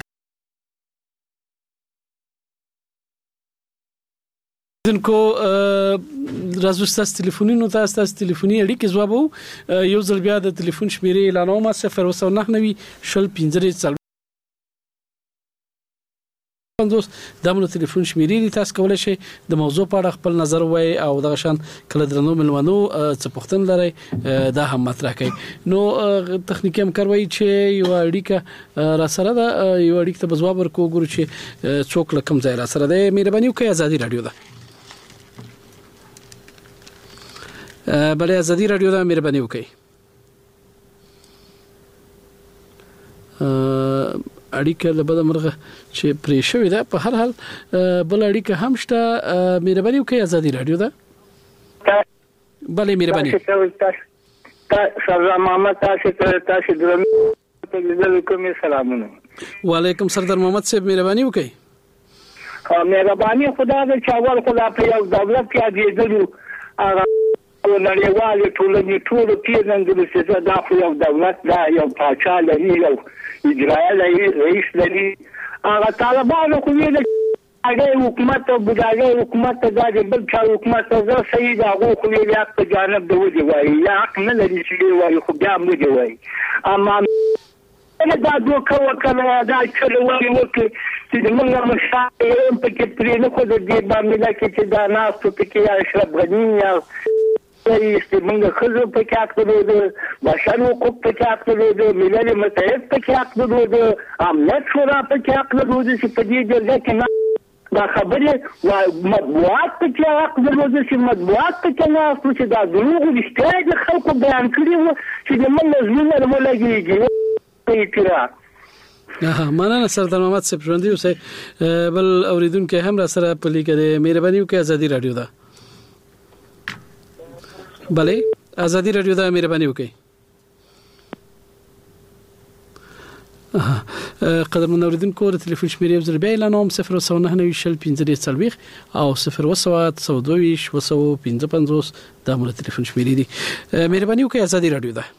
دنکو راځو ستاسو ټلیفونونو ته ستاسو ټلیفوني اړیکې ځواب وو. یو ځل بیا د ټلیفون شمیرې اعلانوم صفر او نه نوي شل پنځه دوست دمو ټلیفون شمیرې دي، تاسو کولای شئ د موضوع په اړه خپل نظر وایي او دغه شان کله درنو ملمنو څه پوښتنه لري دا هم مطرح کړئ. نو تخنیکی همکار وایي چې یو اړیکه را سره ده، یو اړیکه ته ځواب ورکوو ګورو چې څوک له کوم ځای را سره ده. مهرباني وکړئ، ازادي رادیو ده. بلې ازادي رادیو ده، مهرباني وکړئ. اړیکه له بده مرغه چې پرې شوې ده، په هر حال بل اړیکه هم شته. مهرباني وکړئ، ازادي رادیو ده. بلې مهرباني. سردار محمد تاسو ته تاسو درنو کوم سلامونه. وعلیکم سردار محمد صاحب، مهرباني وکړئ. مهرباني خدا دې چې اول خدا په یو دولت کې اجازه هغه نړیوال ټولنې ټول پیژندل چې دا خو یو دولت دا یو پاچا لري، یو اجرایه لري، رئیس لري. هغه طالبانو خو ویل هغه حکومت او بډاګه حکومت دا د بل چا حکومت زه صحیح دا خو خو ویل حق په جانب دی وایي وایي یا حق نه لري چې وایي خو بیا هم دی وایي. اما انا دا دوکه وکړه دا چې وایي وکړي چې موږ مشاهده په کې پرې نه خو د دې باندې چې دا ناس په کې یا اشرف غنی یا چې موږ خزو په کې حق درلود، بشر حقوق په کې حق درلود، ملل متحد په کې حق درلود، امنیت شورا په کې حق درلود چې په دې جرګه کې دا خبرې او مطبوعات په کې حق درلود چې مطبوعات په کې نه اوس چې دا دروغ رښتیا د خلکو بیان کړي وو چې د موږ نظمونه ولګيږي په اعتراف. ها مننه سردار محمد صاحب، ژوندي اوسئ. بل اوریدونکو هم را سره په لیکه ده، مهرباني وکړئ، ازادي رادیو ده. بله ازادي رادیو ده، مهرباني وکړئ. قدرمن اوریدونکو د ټلیفون شمیرې زر بیا اعلانوم صفر وسو نه نوي شل پنځه څلويخ او صفر وسو څو دوه وسو پنځه پنځوس د مول ټلیفون شمیرې دي. مهرباني وکړئ ازادي رادیو ده.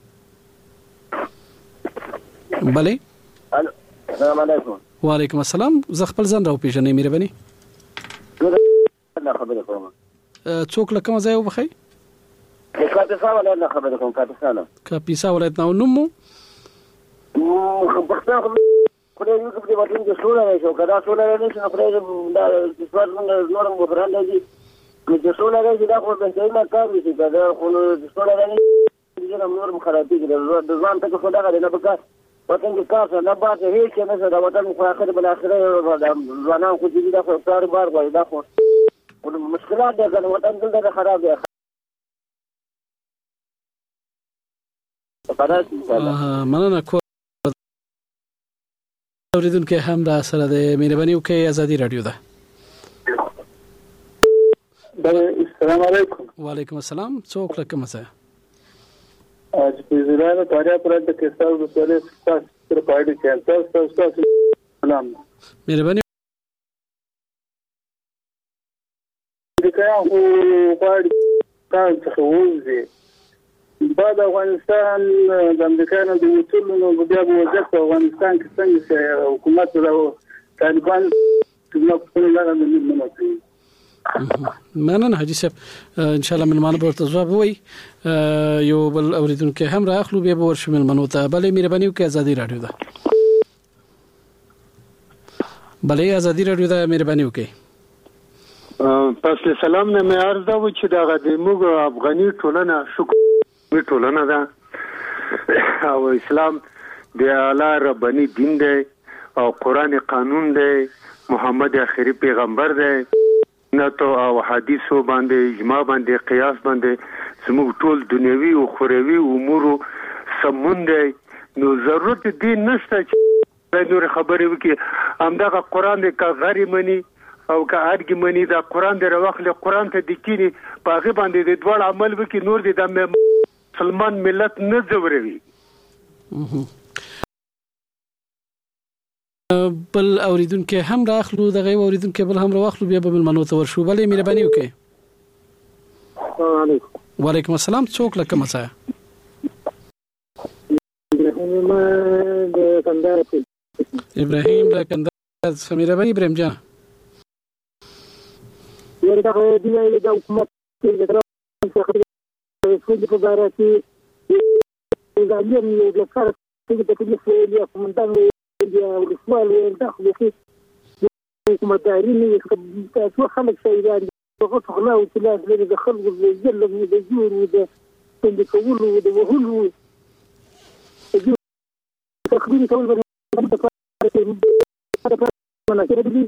بله الو السلام علیکم. وعلیکم السلام. زه خپل ځان راو پیژنې مهرباني. نه خبره کوم. څوک لکه مزه وبخي؟ کاپیسا ولایت نه خبره کوم. کاپیسا نه. کاپیسا ولایت نه نومو پښتون خو دې یو څه په وطن کې سوله نه شو کدا سوله نه شو خو دا د سوال موږ نورم وبران دي چې سوله نه دا خو د ځای کار دي دا خو د سوله نه دي نورم خرابې دي د ځان ته خو دا نه بکا وطن کې کار نه باندې هیڅ نه دا وطن خو اخر بل اخر ځوانان خو دې دا خو کار بار وای دا خو مشکلات دي چې وطن دلته خراب دي. مننه کو اوریدونکو هم را سره د مهرباني وکړئ ازادي رادیو ده. السلام علیکم. وعلیکم السلام. څوک لکه مسه اج په زړه تاریا پر د کیسه د سره ستاسو پارټي کې تاسو سلام مهرباني دغه او پارټي تاسو خوځي بعد افغانستان د امریکا نه د وټولو نو بیا به وضعیت په افغانستان کې څنګه حکومت او طالبان څنګه خپل لاره نه منځي. مننه حاجی صاحب ان شاء الله ملمانه به ځواب وي. یو بل اوریدونکو هم راخلو به ورشم ملمنو ته. بلې مهرباني وکړئ ازادي رادیو ده. بلې ازادي رادیو ده مهرباني وکړئ. پس سلام نه مې عرض دا و چې دا د موږ افغاني ټولنه شکر وی ټولنه ده او اسلام د اعلی ربانی دین دی او قران قانون دی محمد اخری پیغمبر دی نه تو او حدیثو باندې اجماع باندې قیاس باندې زموږ ټول دنیوي او خروي امور سمون دی. نو ضرورت دی نشته چې نور خبرې وکي همدغه قران دی کا غری منی او که ارګ منی دا قران دی راوخل قران ته د کینی په غي باندې د دوړ عمل وکي نور دی د مسلمان ملت نه زوروي. بل اوریدونکو هم راخلو دغه اوریدونکو بل هم راخلو بیا به ملمنو ته ورشو. بلې مهرباني وکړئ. السلام علیکم. وعلیکم السلام. څوک لکه مسا ابراهیم د کندهار. ابراهیم د کندهار. سمیر بني ابراهیم جان ورته دی ویل د حکومت د ترڅ د په اړه چې د علم یو د کار چې د دې په کومندان دی او د سوال داخلي کې حکومتداري نه تاسو خلک شایدان دغه خلا او تلاش لري د خلکو د ظلم او د جور او د څنګه کولو او د وهلو تقریبا ټول باندې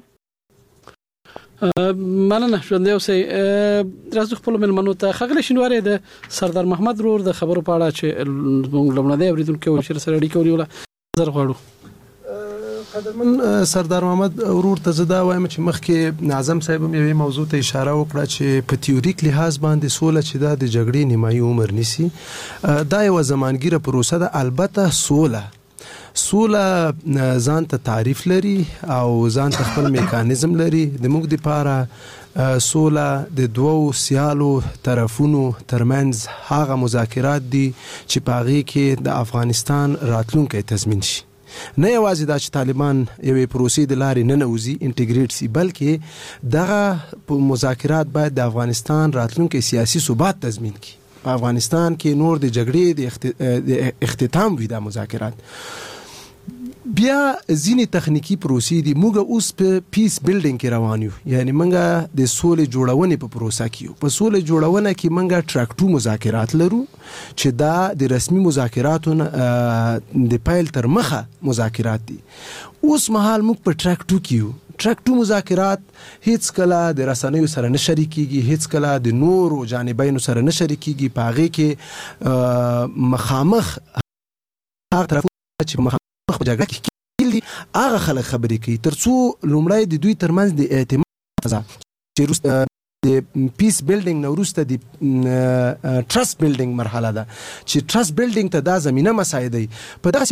مننه ژوندې اوسئ. راځو خپل ملمنو ته. ښاغلی شینواری د سردار محمد رور د خبرو په اړه چې موږ لومړنی اوریدونکو ورسره سره اړیکه ونیوله نظر غواړو. قدرمن سردار محمد ورور ته زدا وایم چې مخکې اعظم صاحب هم یوې موضوع ته اشاره وکړه چې په تیوریک لحاظ باندې سوله چې دا د جګړې نیمایي عمر نیسي دا یو زمانګیره پروسه ده. البته سوله سوله ځان ته تعریف لري او ځان ته خپل میکانیزم لري. د موږ لپاره سوله د دوو سیالو طرفونو ترمنځ هغه مذاکرات دي چې په هغې کې د افغانستان راتلونکی تضمین شي. نه یوازې دا چې طالبان یوې پروسې د لارې نه نوځي انټیګریټ سي بلکې دغه مذاکرات باید د افغانستان راتلونکی سیاسي ثبات تضمین کړي. په افغانستان کې نور د جګړې د اختتام وي دا مذاکرات. بیا ځینې تخنیکی پروسې دي. موږ اوس په پیس بیلډینګ کې روان یو یعنی موږ د سولې جوړونې په پروسه کې یو. په سولې جوړونه کې موږ ټراک ټو مذاکرات لرو چې دا د رسمي مذاکراتو د پیل تر مخه مذاکرات دي. اوس مهال موږ په ټراک ټو کې یو. ټراک ټو مذاکرات هیڅ کله د رسنیو سره نه شریکيږي، هیڅ کله د نورو جانبینو سره نه شریکيږي. په هغه کې مخامخ هغه طرف چې مخامخ په جګړه کې دي هغه خلک خبرې کوي ترڅو لومړی د دوی ترمنځ د اعتماد فضا چې د پیس بیلډینګ نه وروسته د ټرست بیلډینګ مرحله ده چې ټرست بیلډینګ ته دا زمینه مساعدوي. په داسې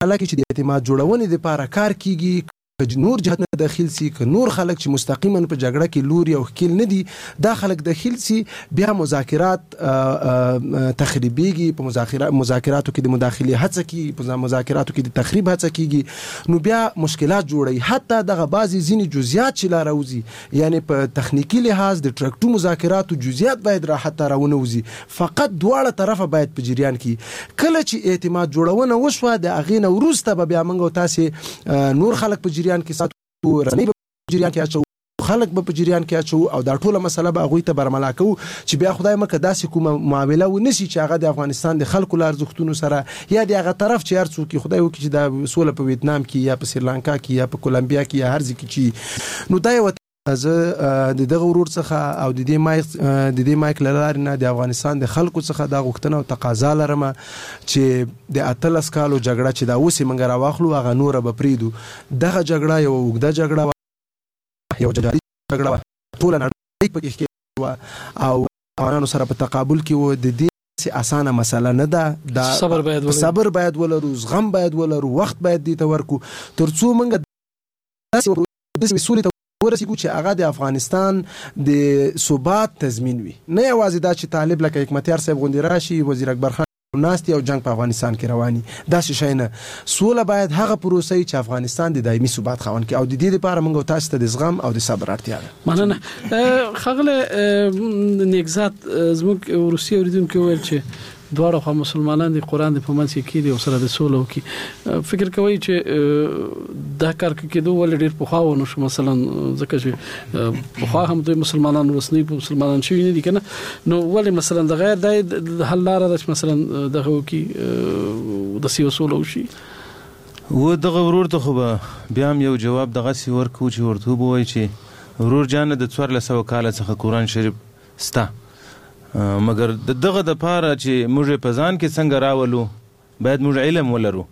حالکه چې د اعتماد جوړونې لپاره کار کیږي، نور جهت نه داخل سي، که نور خلک چې مستقیما په جګړه کې لوري او ښکیل نه دي دا خلک داخل سي، بیا مذاکرات تخریبيږي، په مذاکرات مذاکراتو کې د مداخله هڅه کیږي، په مذاکراتو کې د تخریب هڅه کیږي، نو بیا مشکلات جوړي. حتی دغه بعضي ځینې جزئیات چې لا راوځي، یعنی په تخنیکی لحاظ د ټرکټو مذاکراتو جزئیات باید را حتی راونوځي، فقط دواړه طرفه باید په جریان کې. کله چې اعتماد جوړونه وشوه د اغې نه وروسته به بیا موږ تاسو نور خلک په جریان کې ساتو، رسنۍ په جریان کې اچو، خلک به په جریان کې اچو، او دا ټوله مسله به هغوی ته برملا کوو چې بیا خدای مکه داسې کومه معامله ونشي چې هغه د افغانستان د خلکو له ارزښتونو سره یا د هغه طرف چې هر څوک خدای وکړي چې دا سوله په ویتنام کې یا په سریلانکا کې یا په کولمبیا کې یا هر ځای کې چې نو دا یو زه د دغه ورور څخه او د دې مایک د دې مایک لارې نه د افغانستان د خلکو څخه دا غوښتنه او تقاضا لرم چې د اتلس کالو جګړه چې دا اوس یې موږ راواخلو هغه نوره به پرېږدو. دغه جګړه یوه اوږده جګړه وه، یوه جهادي جګړه وه، ټوله نړۍ پکې ښکېل وه او افغانانو سره په تقابل کې وه. د دې اسانه مسله نه ده، دا صبر باید ولرو، صبر باید ولرو، زغم باید ولرو، وخت باید دې ته ورکو تر څو موږ داسې سولې ته ورسېږو چې هغه د افغانستان د ثبات تضمین وي، نه یوازې دا چې طالب لکه حکمتیار صاحب غوندې راشي، وزیر اکبر خان ناستي او جنگ په افغانستان کې رواني، داسې شی نه. سوله باید هغه پروسه چې افغانستان د دایمي ثبات خاوند کړي، او د دې لپاره موږ تاسو ته د زغم او د صبر اړتیا ده. مننه. ښاغلی نیکزاد، زموږ روسي اوریدونکو ویل چې دواړه خوا مسلمانان د قرآن د په منځ کې کېدي او سره د سوله وکړي. فکر کوي چې دا کار کېدو ولې ډېر پخوا ونه شو، مثلا ځکه چې پخوا هم دوی مسلمانان رسنۍ مسلمانان شوي نه دي که نه، نو ولې مثلا د غیر د حل لاره ده چې مثلا دغه وکړي داسې یو سوله وشي؟ و دغه ورور ته خو به بیا هم یو جواب دغسې ورکړو چې ورته وبوایي چې ورور جانه د څوارلس سوه کاله څخه قرآن شریف سته، مګر د دغه د پاره چې موږ په ځان کې څنګه راولو باید موږ علم ولرو.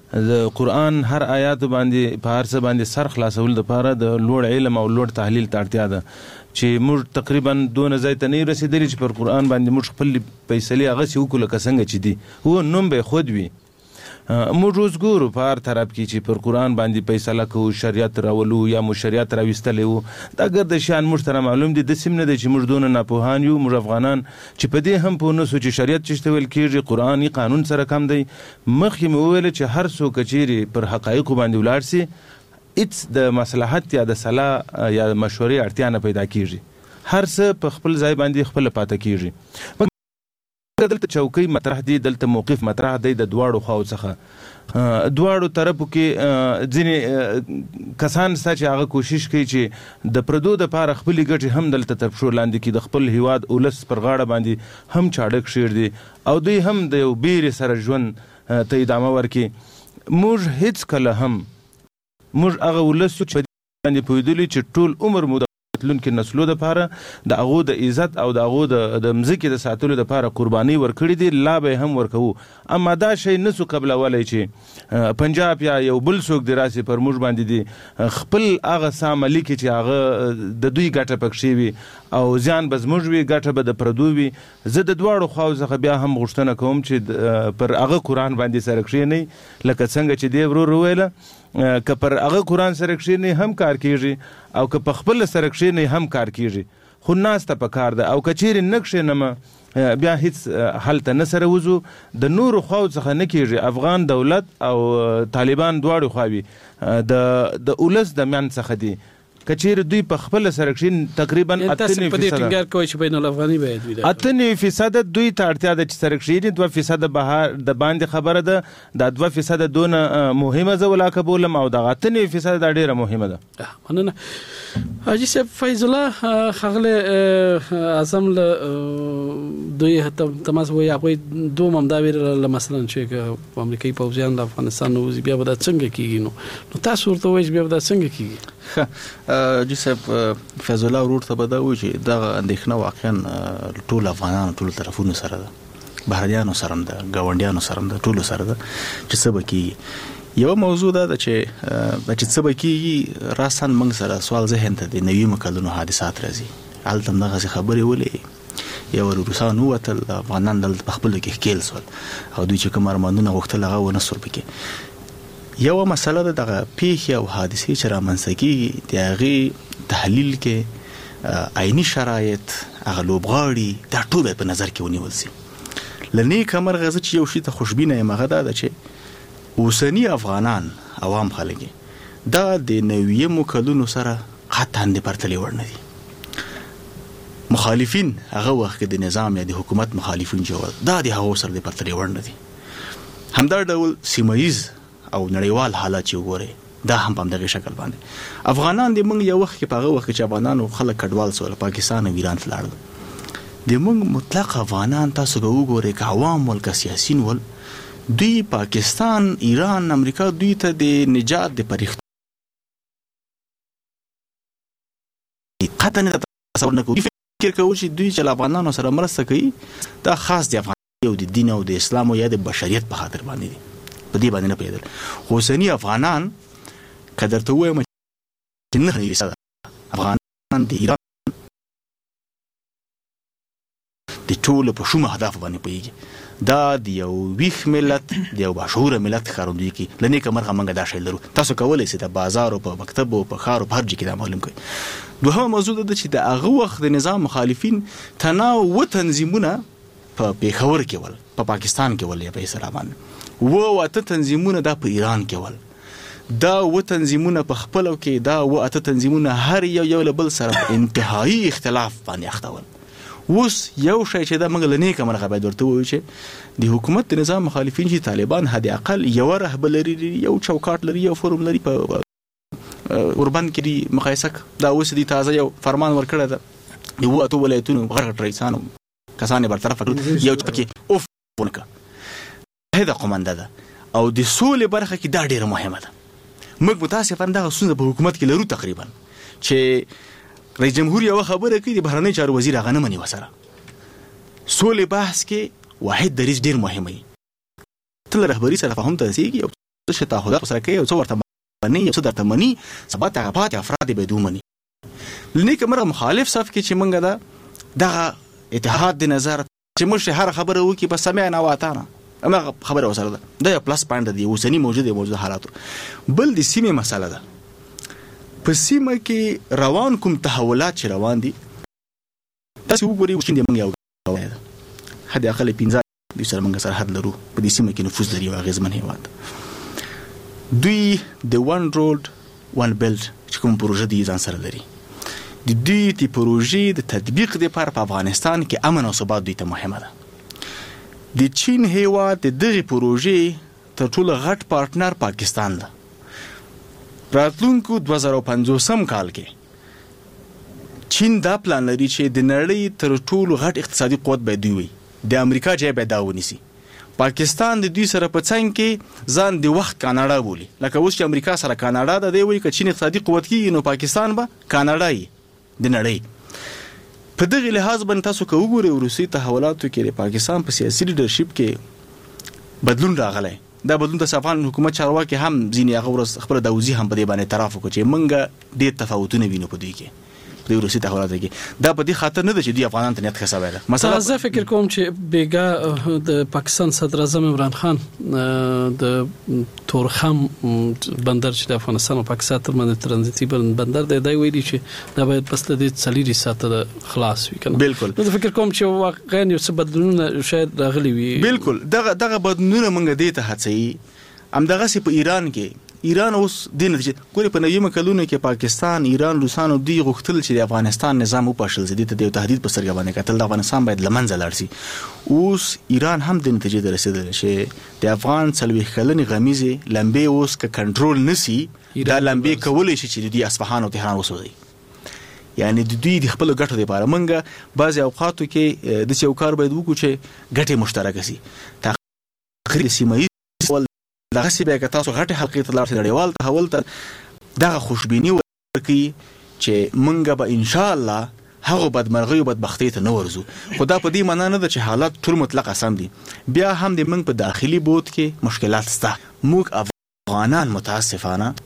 د قرآن هر آیات باندې په هر څه باندې سر خلاصول د پاره د لوړ علم او لوړ تحلیل ته اړتیا ده چې موږ تقریبا دونه ځای ته نه رسېدلي چې پر قرآن باندې موږ خپل فیصلې هغسې وکړو لکه څنګه چې دي، و نوم به خود وي. موږ اوس ګورو په هر طرف کې چې پر قرآن باندې فیصله کوو، شریعت راولو یا مو شریعت راویستلی وو، دا ګرد شیان موږ سره معلوم دي. داسې هم نه دی چې موږ دونه ناپوهان یو، موږ افغانان چې په دې هم پوه نه سو چې شریعت چې ته ویل کېږي قرآني قانون سره کم دی. مخکې مې وویله چې هر څوک چیرې پر حقایقو باندې ولاړ سي، هېڅ د مصلحت یا د صلاح یا مشورې اړتیا نه پیدا کېږي، هر څه په خپل ځای باندې خپله پاته کېږي. دلته چوکۍ مطرح دي، دلته موقف مطرح دی د دواړو خواو څخه، دواړو طرفو کې ځینې کسان سته چې هغه کوشش کوي چې د پردو دپاره خپلې ګټې هم دلته تر پښو لاندې کړي، د خپل هیواد اولس پر غاړه باندې هم چاړه کښېږدي او دوی هم د یو بیرې سره ژوند ته ادامه ورکړي. موږ هیڅ کله هم موږ هغه ولس چې په دې باندې پوهېدلي چې ټول عمر مو راتلونکي نسلو دپاره د هغو د عزت او د هغو د مځکې د ساتلو دپاره قربانۍ ورکړي دي، لا به یې هم ورکوو. اما دا شی نسو قبلولی چې پنجاب یا یو بل څوک د راسې پر موږ باندې دي خپل هغه څه عملي کړي چې هغه د دوی ګټه پکښې وي او زیان به زموږ وي، ګټه به د پردو وي. زه د دواړو خواو څخه بیا هم غوښتنه کوم چې پر هغه قرآن باندې سره کښېنئ، لکه څنګه چې دی ورور وویله، که پر هغه قرآن سره کښېنئ هم کار کېږي او که په خپله سره کښېنئ هم کار کېږي، خو ناسته په کار ده. او که چیرې نه کښېنمه بیا هیڅ هلته نه سره وځو، د نورو خواو څخه نه کېږي. افغان دولت او طالبان دواړو خواوې د اولس د میان څخه دي، که چیرې دوی په خپله سره کښېني تقریبا تاسې په دې ټینګار کوئ چې بین الافغاني باید وي، اته نوي فیصده دوی ته اړتیا ده چې سره کښېني، دوه فیصده بهر د باندې خبره ده، دا دوه فیصده دونه مهمه زه ولاکه بولم او دغه اته نوي فیصده دا ډېره مهمه ده. مننه. حاجي صاحب فیض الله، ښاغلی اعظم له دوی تماس وایي هغوی دوم همدا ویره لرله مثلا چې په امریکایي پوځیان له افغانستان نه وځي بیا به دا څنګه کېږي؟ نو نو تاسو ورته وایئ چې بیا به دا څنګه کېږي؟ ښه جی صاحب، فیض الله ورور ته به دا وایي چې دغه اندېښنه واقعا ټول افغانانو ټولو طرفونو سره ده، بهرنیانو سره هم ده، ګاونډیانو سره هم ده، ټولو سره ده چې څه به کېږي. یو موضوع دا ده چې چې څه به کېږي، راساً موږ سره سوال ذهن ته د نوي کلونو حادثات راځي. هلته هم دغسې خبرې ولې یو روسان ووتل، افغانان دلته په خپلو کې ښکېل سول او دوی چې کوم ارمانونه غوښتل هغه ونه سول پکې. یو مسله ده دغه پیښې او حادثې چې رامنځته کېږي د هغې تحلیل کې عیني شرایط، هغه لوبغاړي، دا ټول باید په نظر کې ونیول شي. له نیکه مرغه زه چې یو شي ته خوشبینه یم هغه دا ده چې اوسني افغانان عوام خلک دا د نویمو کلونو سره قطعا د پرتلې وړ نه دي. مخالفین هغه وخت کې د نظام یا د حکومت مخالفین چې ول دا د هغو سره د پرتلې وړ نه دي. همدا ډول سیمه ییز او نړیوال حالات چې وګورئ دا هم په همدغه شکل باندې افغانان د موږ یو وخت کې په هغه وخت کې چې افغانانو خلک کډوال سول پاکستان او ایران ته لاړل، د موږ مطلق افغانان تاسو وګورئ که عوام ول که سیاسیون ول دوی پاکستان، ایران، امریکا دوی ته د نجات د پریښتو قطعا نه تصور نه کوي. فکر کوي چې دوی چې افغانانو سره مرسته کوي دا خاص د افغان یو د دین او د اسلام او یا د بشریت په خاطر باندې دي، په دې باندې نه پیدل. خو اوسني افغانان که درته ووایم چې نه افغانان د ایران د ټولو په شومه اهدافو باندې پوهېږي. دا د یو ویښ ملت، د یو باشعوره ملت ښکارندویي کوي. له نیکه مرغه موږ دا شی لرو. تاسو کولی شئ د بازار او په مکتب او په ښار او په هر ځای کې دا معلوم کړئ. دوهمه موضوع ده چې د هغه وخت د نظام مخالفین تنها اووه تنظیمونه په پېښور کې ول، په پاکستان کې ول یا په اسلام باندې، اووه او اته تنظیمونه دا په ایران کې ول. دا اووه تنظیمونه په خپلو کې، دا اووه اته تنظیمونه هر یو یو له بل سره په انتهایي اختلاف باندې اخته ول. اوس یو شی چې دا موږ له نیکه مرغه باید ورته ووایو چې د حکومت د نظام مخالفین چې طالبان حد اقل یوه رهبه لري، یو چوکاټ لري، یو فورم لري، په اوربند کې دي مقایسه دا اوس دي تازه یو فرمان ورکړی ده د اووه اتو ولایتونو غټ غټ رئیسانو کسان یې برطرف کړل، یو چې پکې اوف ونکړه هدا قومنده ده. او د سولې برخه کې دا ډېره مهمه ده. موږ متاسفانه دغه ستونزه په حکومت کې لرو تقریبا چې رئیس جمهور یو خبره کوي د بهرنی چارو وزیر هغه نه مني وسره. سولې بحث کې واحد دریځ ډېر مهم دی. تل رهبري سره تفاهم ته رسېږي او څه تعهدات سره کوي او څه ورته مني یو څه درته مني، سبا هغه پاتې افراد به دوی مني. لنیکه مرغه مخالف صف کې چې موږ دا دغه اتحاد د نظر چې موږ هر خبره وکړي په سمعنا واطعنا اما خبره وسره ده دا یو پلس پوینټ دی اوسنی موجوده موجوده حالاتو. بل د سیمه مسله ده. په سیمه کې روان کوم تحولات چې روان دي تاسو وګورئ چې موږ یو حد اقل پنځه د سره موږ سره حد لرو په دې سیمه کې نفوذ لري او اغیزمن هیواد. دوی د وان روډ وان بیلټ چې کوم پروژه دی ځان سره لري. د دې تی پروژې د تطبیق لپاره په افغانستان کې امن او ثبات دوی ته مهمه ده. د چین هیواد د دغه پروژې تر ټولو غټ پارټنر پاکستان ده. راتلونکو دوه زره پنځوسم کال کې چین دا پلان لري چې د نړۍ تر ټولو غټ اقتصادي قوت به دوی وي، د امریکا ځای به دا ونیسي. پاکستان د دوی سره په څنګ کې ځان د وخت کاناډا بولي، لکه اوس چې امریکا سره کاناډا ده دی وایي که چین اقتصادي قوت کېږي نو پاکستان به کاناډا یي د نړۍ. په دغه لحاظ باندې تاسو که وګورئ وروستي تحولاتو کې د پاکستان په سیاسي لیډرشپ کې بدلون راغلی. دا بدلون د افغان حکومت چارواکي هم ځینې هغه ورځ خپله داوزي هم په دې باندې اعتراف وکړو چې موږ ډېر تفاوتونه وینو په دوی کې په دې وروستي تحولاتو کې. دا په دې خاطر نه ده چې دوی افغانان ته نیت ښه سوی ده. مثلا زه فکر کوم چې بیګا د پاکستان صدر اعظم عمران خان د تورخم بندر چې د افغانستان او پاکستان ترمنځ ترانزیتي بندر دی دا ویلي چې دا باید پس د څلوري ساعته خلاص وي کنه. بالکل زه فکر کوم چې واقعا یو څه بدلونونه شاید راغلي وي. بالکل دغه دغه بدلونونه موږ دې ته هڅوي. همدغه سي په ایران کې ایران اوس د نتیجه ګوري په نویمه کلونو کې پاکستان، ایران، روسانو دوی غوښتل چې د افغانستان نظام وپاشل زدي ته د تهدید په سترګه باندې کتل د افغانستان باید لمنځه لاړ شي. اوس ایران هم د نتیجې ته رسیدل چې د افغان څلوېښت کلنې غمیزې لمبې اوس که کنټرول نسی دا لمبې کولی شي چې د دوی اصفهان او تهران وسوځي. یعنی د دوی د خپلو ګټو لپاره موږ بعضې اوقاتو کې داسې یو کار باید وکړو چې ګټې مشترکه سي. تقریر سیمه ییز دغه سی بیا که تاسو غټه حلقې ته لاړ شئ نړیوال تحول ته دغه خوشبیني ورکوي چې موږ به ان شاء الله هغه بدمرغۍ او بدبختۍ ته نه ورځو. خو دا په دې معنا نه ده چې حالات ټول مطلق سم دي. بیا هم د موږ په داخلي بود کې مشکلات شته. موږ افغانان متاسفانه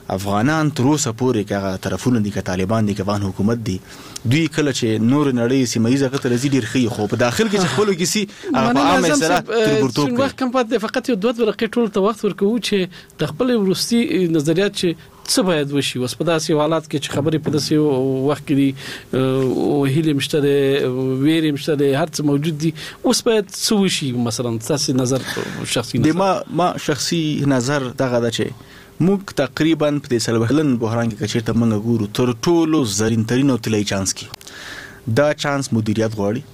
افغانان تر اوسه پورې که طرفونه دي که طالبان دي که افغان حکومت دي دوی کله چې نور نړۍ سیمه ییزه غته رزي ډیر خي خو په داخل کې چې خپل کیسي هغه په عامه سره تربورتوب کوي وخت کم پات فقط یو دوه ورقې ټول ته وخت ورکوي چې د خپل ورستي نظریات چې څه باید وشي اوس په داسې حالات کې چې خبرې په داسې وخت کې دي او هیله مشته ویری مشته هر څه موجود دي اوس باید څه وشي مثلا تاسو نظر شخصي د ما ما شخصي نظر دغه ده چې موږ تقریبا په دې سلوهلن بحران کې چې موږ ګورو تر ټولو زرین ترين او تلای چانس کې دا چانس مدیریت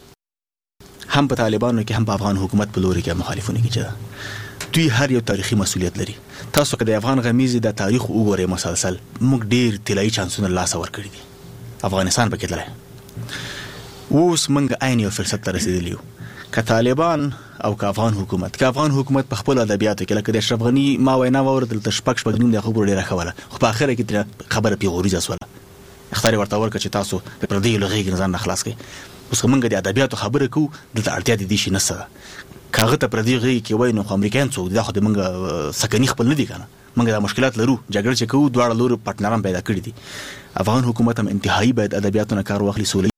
غواړي هم په طالبانو کې هم په افغان حکومت په لوري کې مخالفونه کې چې دوی هر یو تاریخي مسولیت لري تاسو که د افغان غمیزي د تاریخ وګورئ مسلسل موږ ډیر تلای چانسونه لاس ور کړی دي افغانستان پکې تللی اوس موږ عین یو فرصت ته رسیدلی یو که طالبان او که افغان حکومت که افغان حکومت په خپل ادبیاتو کې لکه د اشرف غنی ما وینا وردل ته شپږ شپږ نیم د خبرو ډیره خوله خو په اخر کې خبره پیغوري ځوله اختیار ورته ورکړه چې تاسو په پردي لغې ځان نه خلاص کړئ اوس موږ د ادبیاتو خبره کوو د اړتیا دي شي نسه کاغه ته پردي غي کې وای نو امریکایان څو دا خو د موږ سکنی خپل نه دي کنه موږ د مشکلات لرو جګړه چې کوو دواړه لور پارتنران پیدا کړی دي افغان حکومت هم انتهایی باید ادبیاتو نه کار واخلي سولې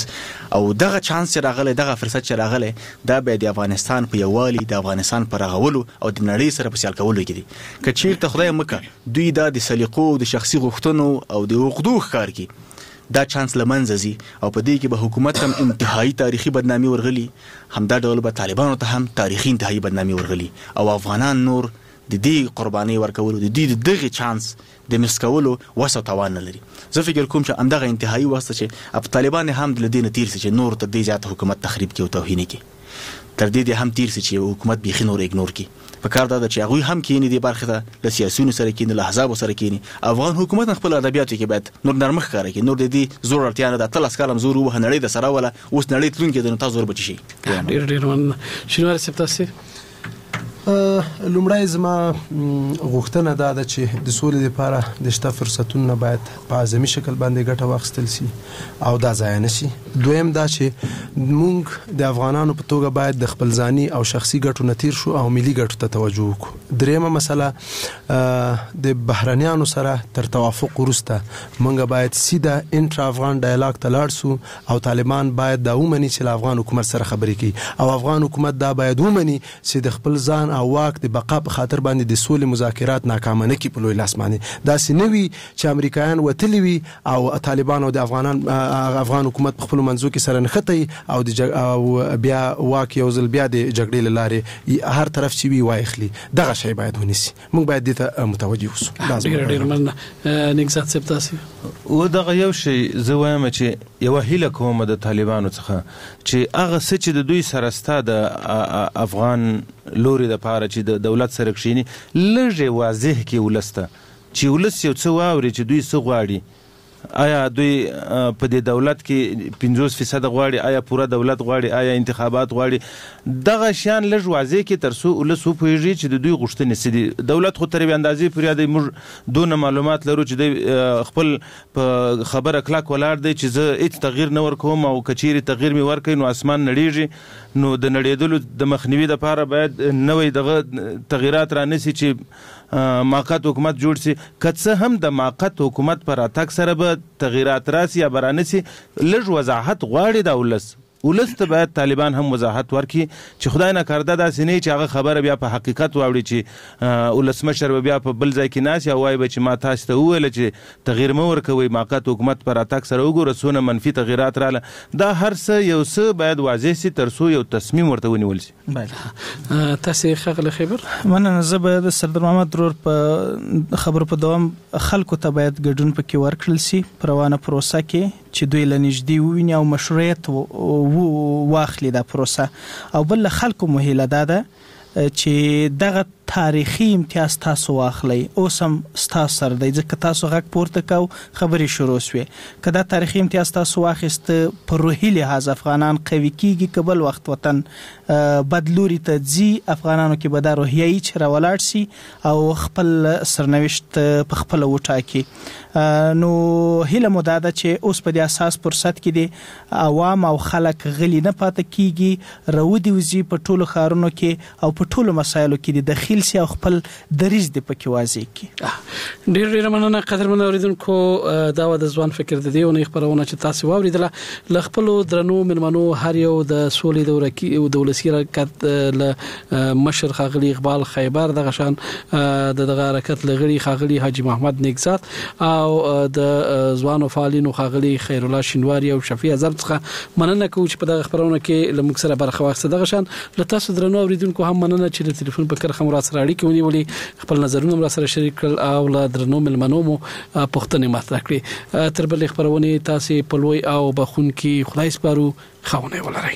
او دغه چانس چې راغله دغه فرصت چې راغله دا به د افغانستان په یووالي د افغانستان پر غولو او د نړۍ سره په سیال کولو کې دي که چیرته خدای مکه دوی دا د سلیقو د شخصي غوښتنو او د عقدو ښکار کی دا چانس لمنځه زی او په دې کې به حکومت هم انتهایی تاریخي بدنامي ورغلي همدا ډول به طالبانو ته هم تاریخي انتهایی بدنامي ورغلي او افغانان نور د دې قرباني ورکولو د دې دغه چانس د مسکولو وسو توان نه لري زه فکر کوم چې امدغه انتهایی واسطه چې اب طالبان هم د دې نتیر چې نور ته د ذات حکومت تخریب کوي او توهین کوي تر دې هم تیر چې حکومت بيخي نور اګنور کوي په کار دا چې هغه هم کینی دی برخه د سیاسيونو سره کینی له احزاب سره کینی افغان حکومت خپل ادبیاتو کې باید نور نرمخ کار کوي نور د دې زور اړتیا نه د تل اسکالم زور وه نړۍ د سره ولا اوس نړۍ تلون کې د تاسو زور بچی شي ډیر ډیر من شنو رسپتاسي لومړی زما غوښتنه دا ده چې د سولې لپاره د شته فرصتونو باید په اعظمي شکل باندې ګټه واخیستل شي او دا ضایع نه شي دویم دا چې موږ د افغانانو په توګه باید د خپل ځاني او شخصي ګټو نه تیر شو او ملي ګټو ته توجه وکړو دریمه مسله د بهرنیانو سره تر توافق وروسته موږ باید سیده انټر افغان ډایلاګ ته لاړ شو او طالبان باید دا ومني چې له افغان حکومت سره خبرې کوي او افغان حکومت دا باید ومني چې د خپل ځان او واک د بقا په خاطر باندې د سولې مذاکرات ناکام نه کی په لوی لاس باندې دا سنوي چې امریکایان وتلی وي او طالبان او د افغانان افغان حکومت په خپل منځو کې سره نښتي او د او بیا واک یو ځل بیا د جګړې لاره هر طرف چې وی وایخلی دغه شی باید ونیسي موږ باید د ته متوجه اوسو ډیر ډیر مننه نګزات سپتاسي و دغه یو شی زه وایم چې یو هیله کوم د طالبانو څخه چې هغه څه چې د دوی سره ستاد افغان لوري د پاره چې د دولت سره کښینی لږه واضح کې ولسته چې ولس یو څه واوري چې دوی څه غواړي آیا دوی په دې دولت کې پنځوس فیصد غواړي آیا پوره دولت غواړي آیا انتخابات غواړي دغه شان لږ واضح کې ترسو ولس وپوهیږي چې د دوی غوښتنې څه دي دولت خو تر یوې اندازې پورې د موږ دونه معلومات لرو چې د خپل په خبره کلک ولاړ دی چې زه هیڅ تغییر نه ورکوم او کچېرې تغییر مې ورکوي نو اسمان نړیږي نو د نړېدلو د مخنیوي لپاره باید نوې دغه تغییرات رانیسي چې موقت حکومت جوړ شي که څه هم د موقت حکومت پر اتاک سره به تغییرات راسي یا برانسي لږ وضاحت غواړي د ولس ولس ته باید طالبان هم وضاحت ورکړي چې خدای نه کارده داسې نه چې هغه خبره بیا په حقیقت واوړي چې ولسمشر به بیا په بل ځای کې ناست یا وایي به چې ما تاسو ته وویل چې تغییر مه ورکوئ موقت حکومت پر اتاک سره وګوره څونه منفي تغییرات راله دا هر څه یو څه باید واضح شي تر څو یو تصمیم ورته ونیول شي بله تاسو ښاغلی خیبر مننه زه به د سردار محمد درور په خبرو په دوام خلکو ته باید ګډون پکې ورکړل شي په روانه پروسه کې چې دوی له نږدې وویني او مشروعیت واخلي دا پروسه او بل خلکو مهله ده چې دغه تاریخي امتیاز تاسو واخلئ اوس هم ستاسو سره دی ځکه تاسو غږ پورته کو خبرې شروع شوې که دا تاریخي امتیاز تاسو واخیست په روحي لحاظ افغانان قوي کیږي که بل وخت وطن بدلوري ته ځي افغانانو کې به دا روحیه چې راولاړ شي او خپل سرنوشت په خپله وټاکي نو هیله مو دا ده چې اوس په دې اساس فرصت کې دي عوام او خلک غلي نه پاتې کیږي راودي وزي په ټولو ښارونو کې او په ټولو مسایلو کې د داخلي تحلیل سي او خپل دریځ د پکې واضح کړي. ډیر ډیر مننه قدرمن اوریدونکو. دا و د ځوان فکر د دیونه خبرونه چې تاسو واوریدله ل خپل درنو ملمنو هر یو د سولې دوره کې او د ولسی حرکت ل مشر خاغلی اقبال خیبر د غشان د دغه حرکت لغړي خاغلی حاجی محمد نیکزاد او د ځوانو فعالینو خاغلی خیر الله شینواری او شفیع اعظم څخه مننه کوم چې په دغه خبرونه کې ل مکسره برخه واخیسته. دغه شان ل تاسو درنو اوریدونکو هم مننه چې د ټلیفون په کرخه مرا سره اړیکه ونیولې خپل نظرونه مرا سره شریک کړل او ل درنو ملمنو مو پښتنه مطرح کړې. تر بل خبرونه تاسو په لوی او بخون کې خدای سپارو خاونه ولرئ.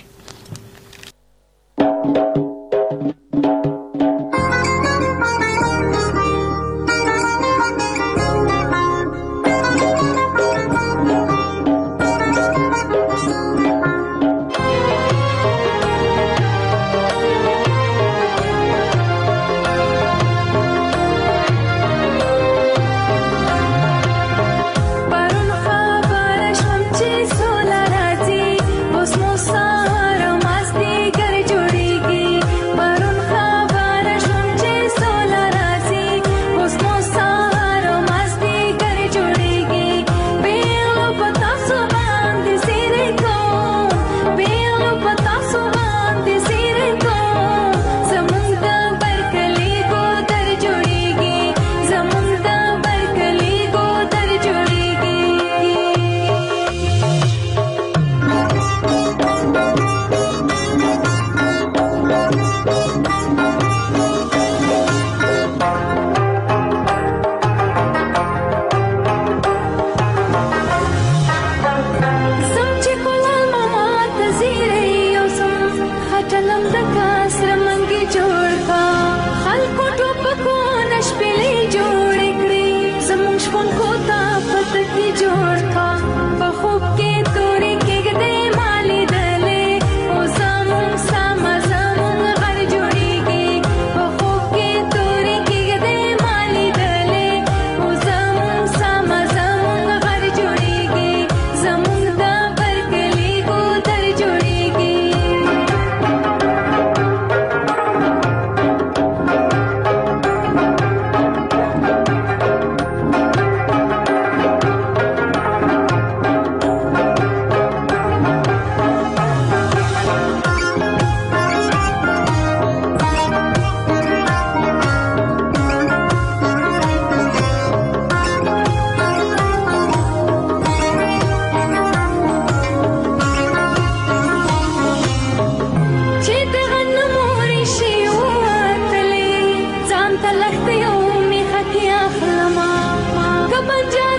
تلخت يومي خكي أخلما كبنجا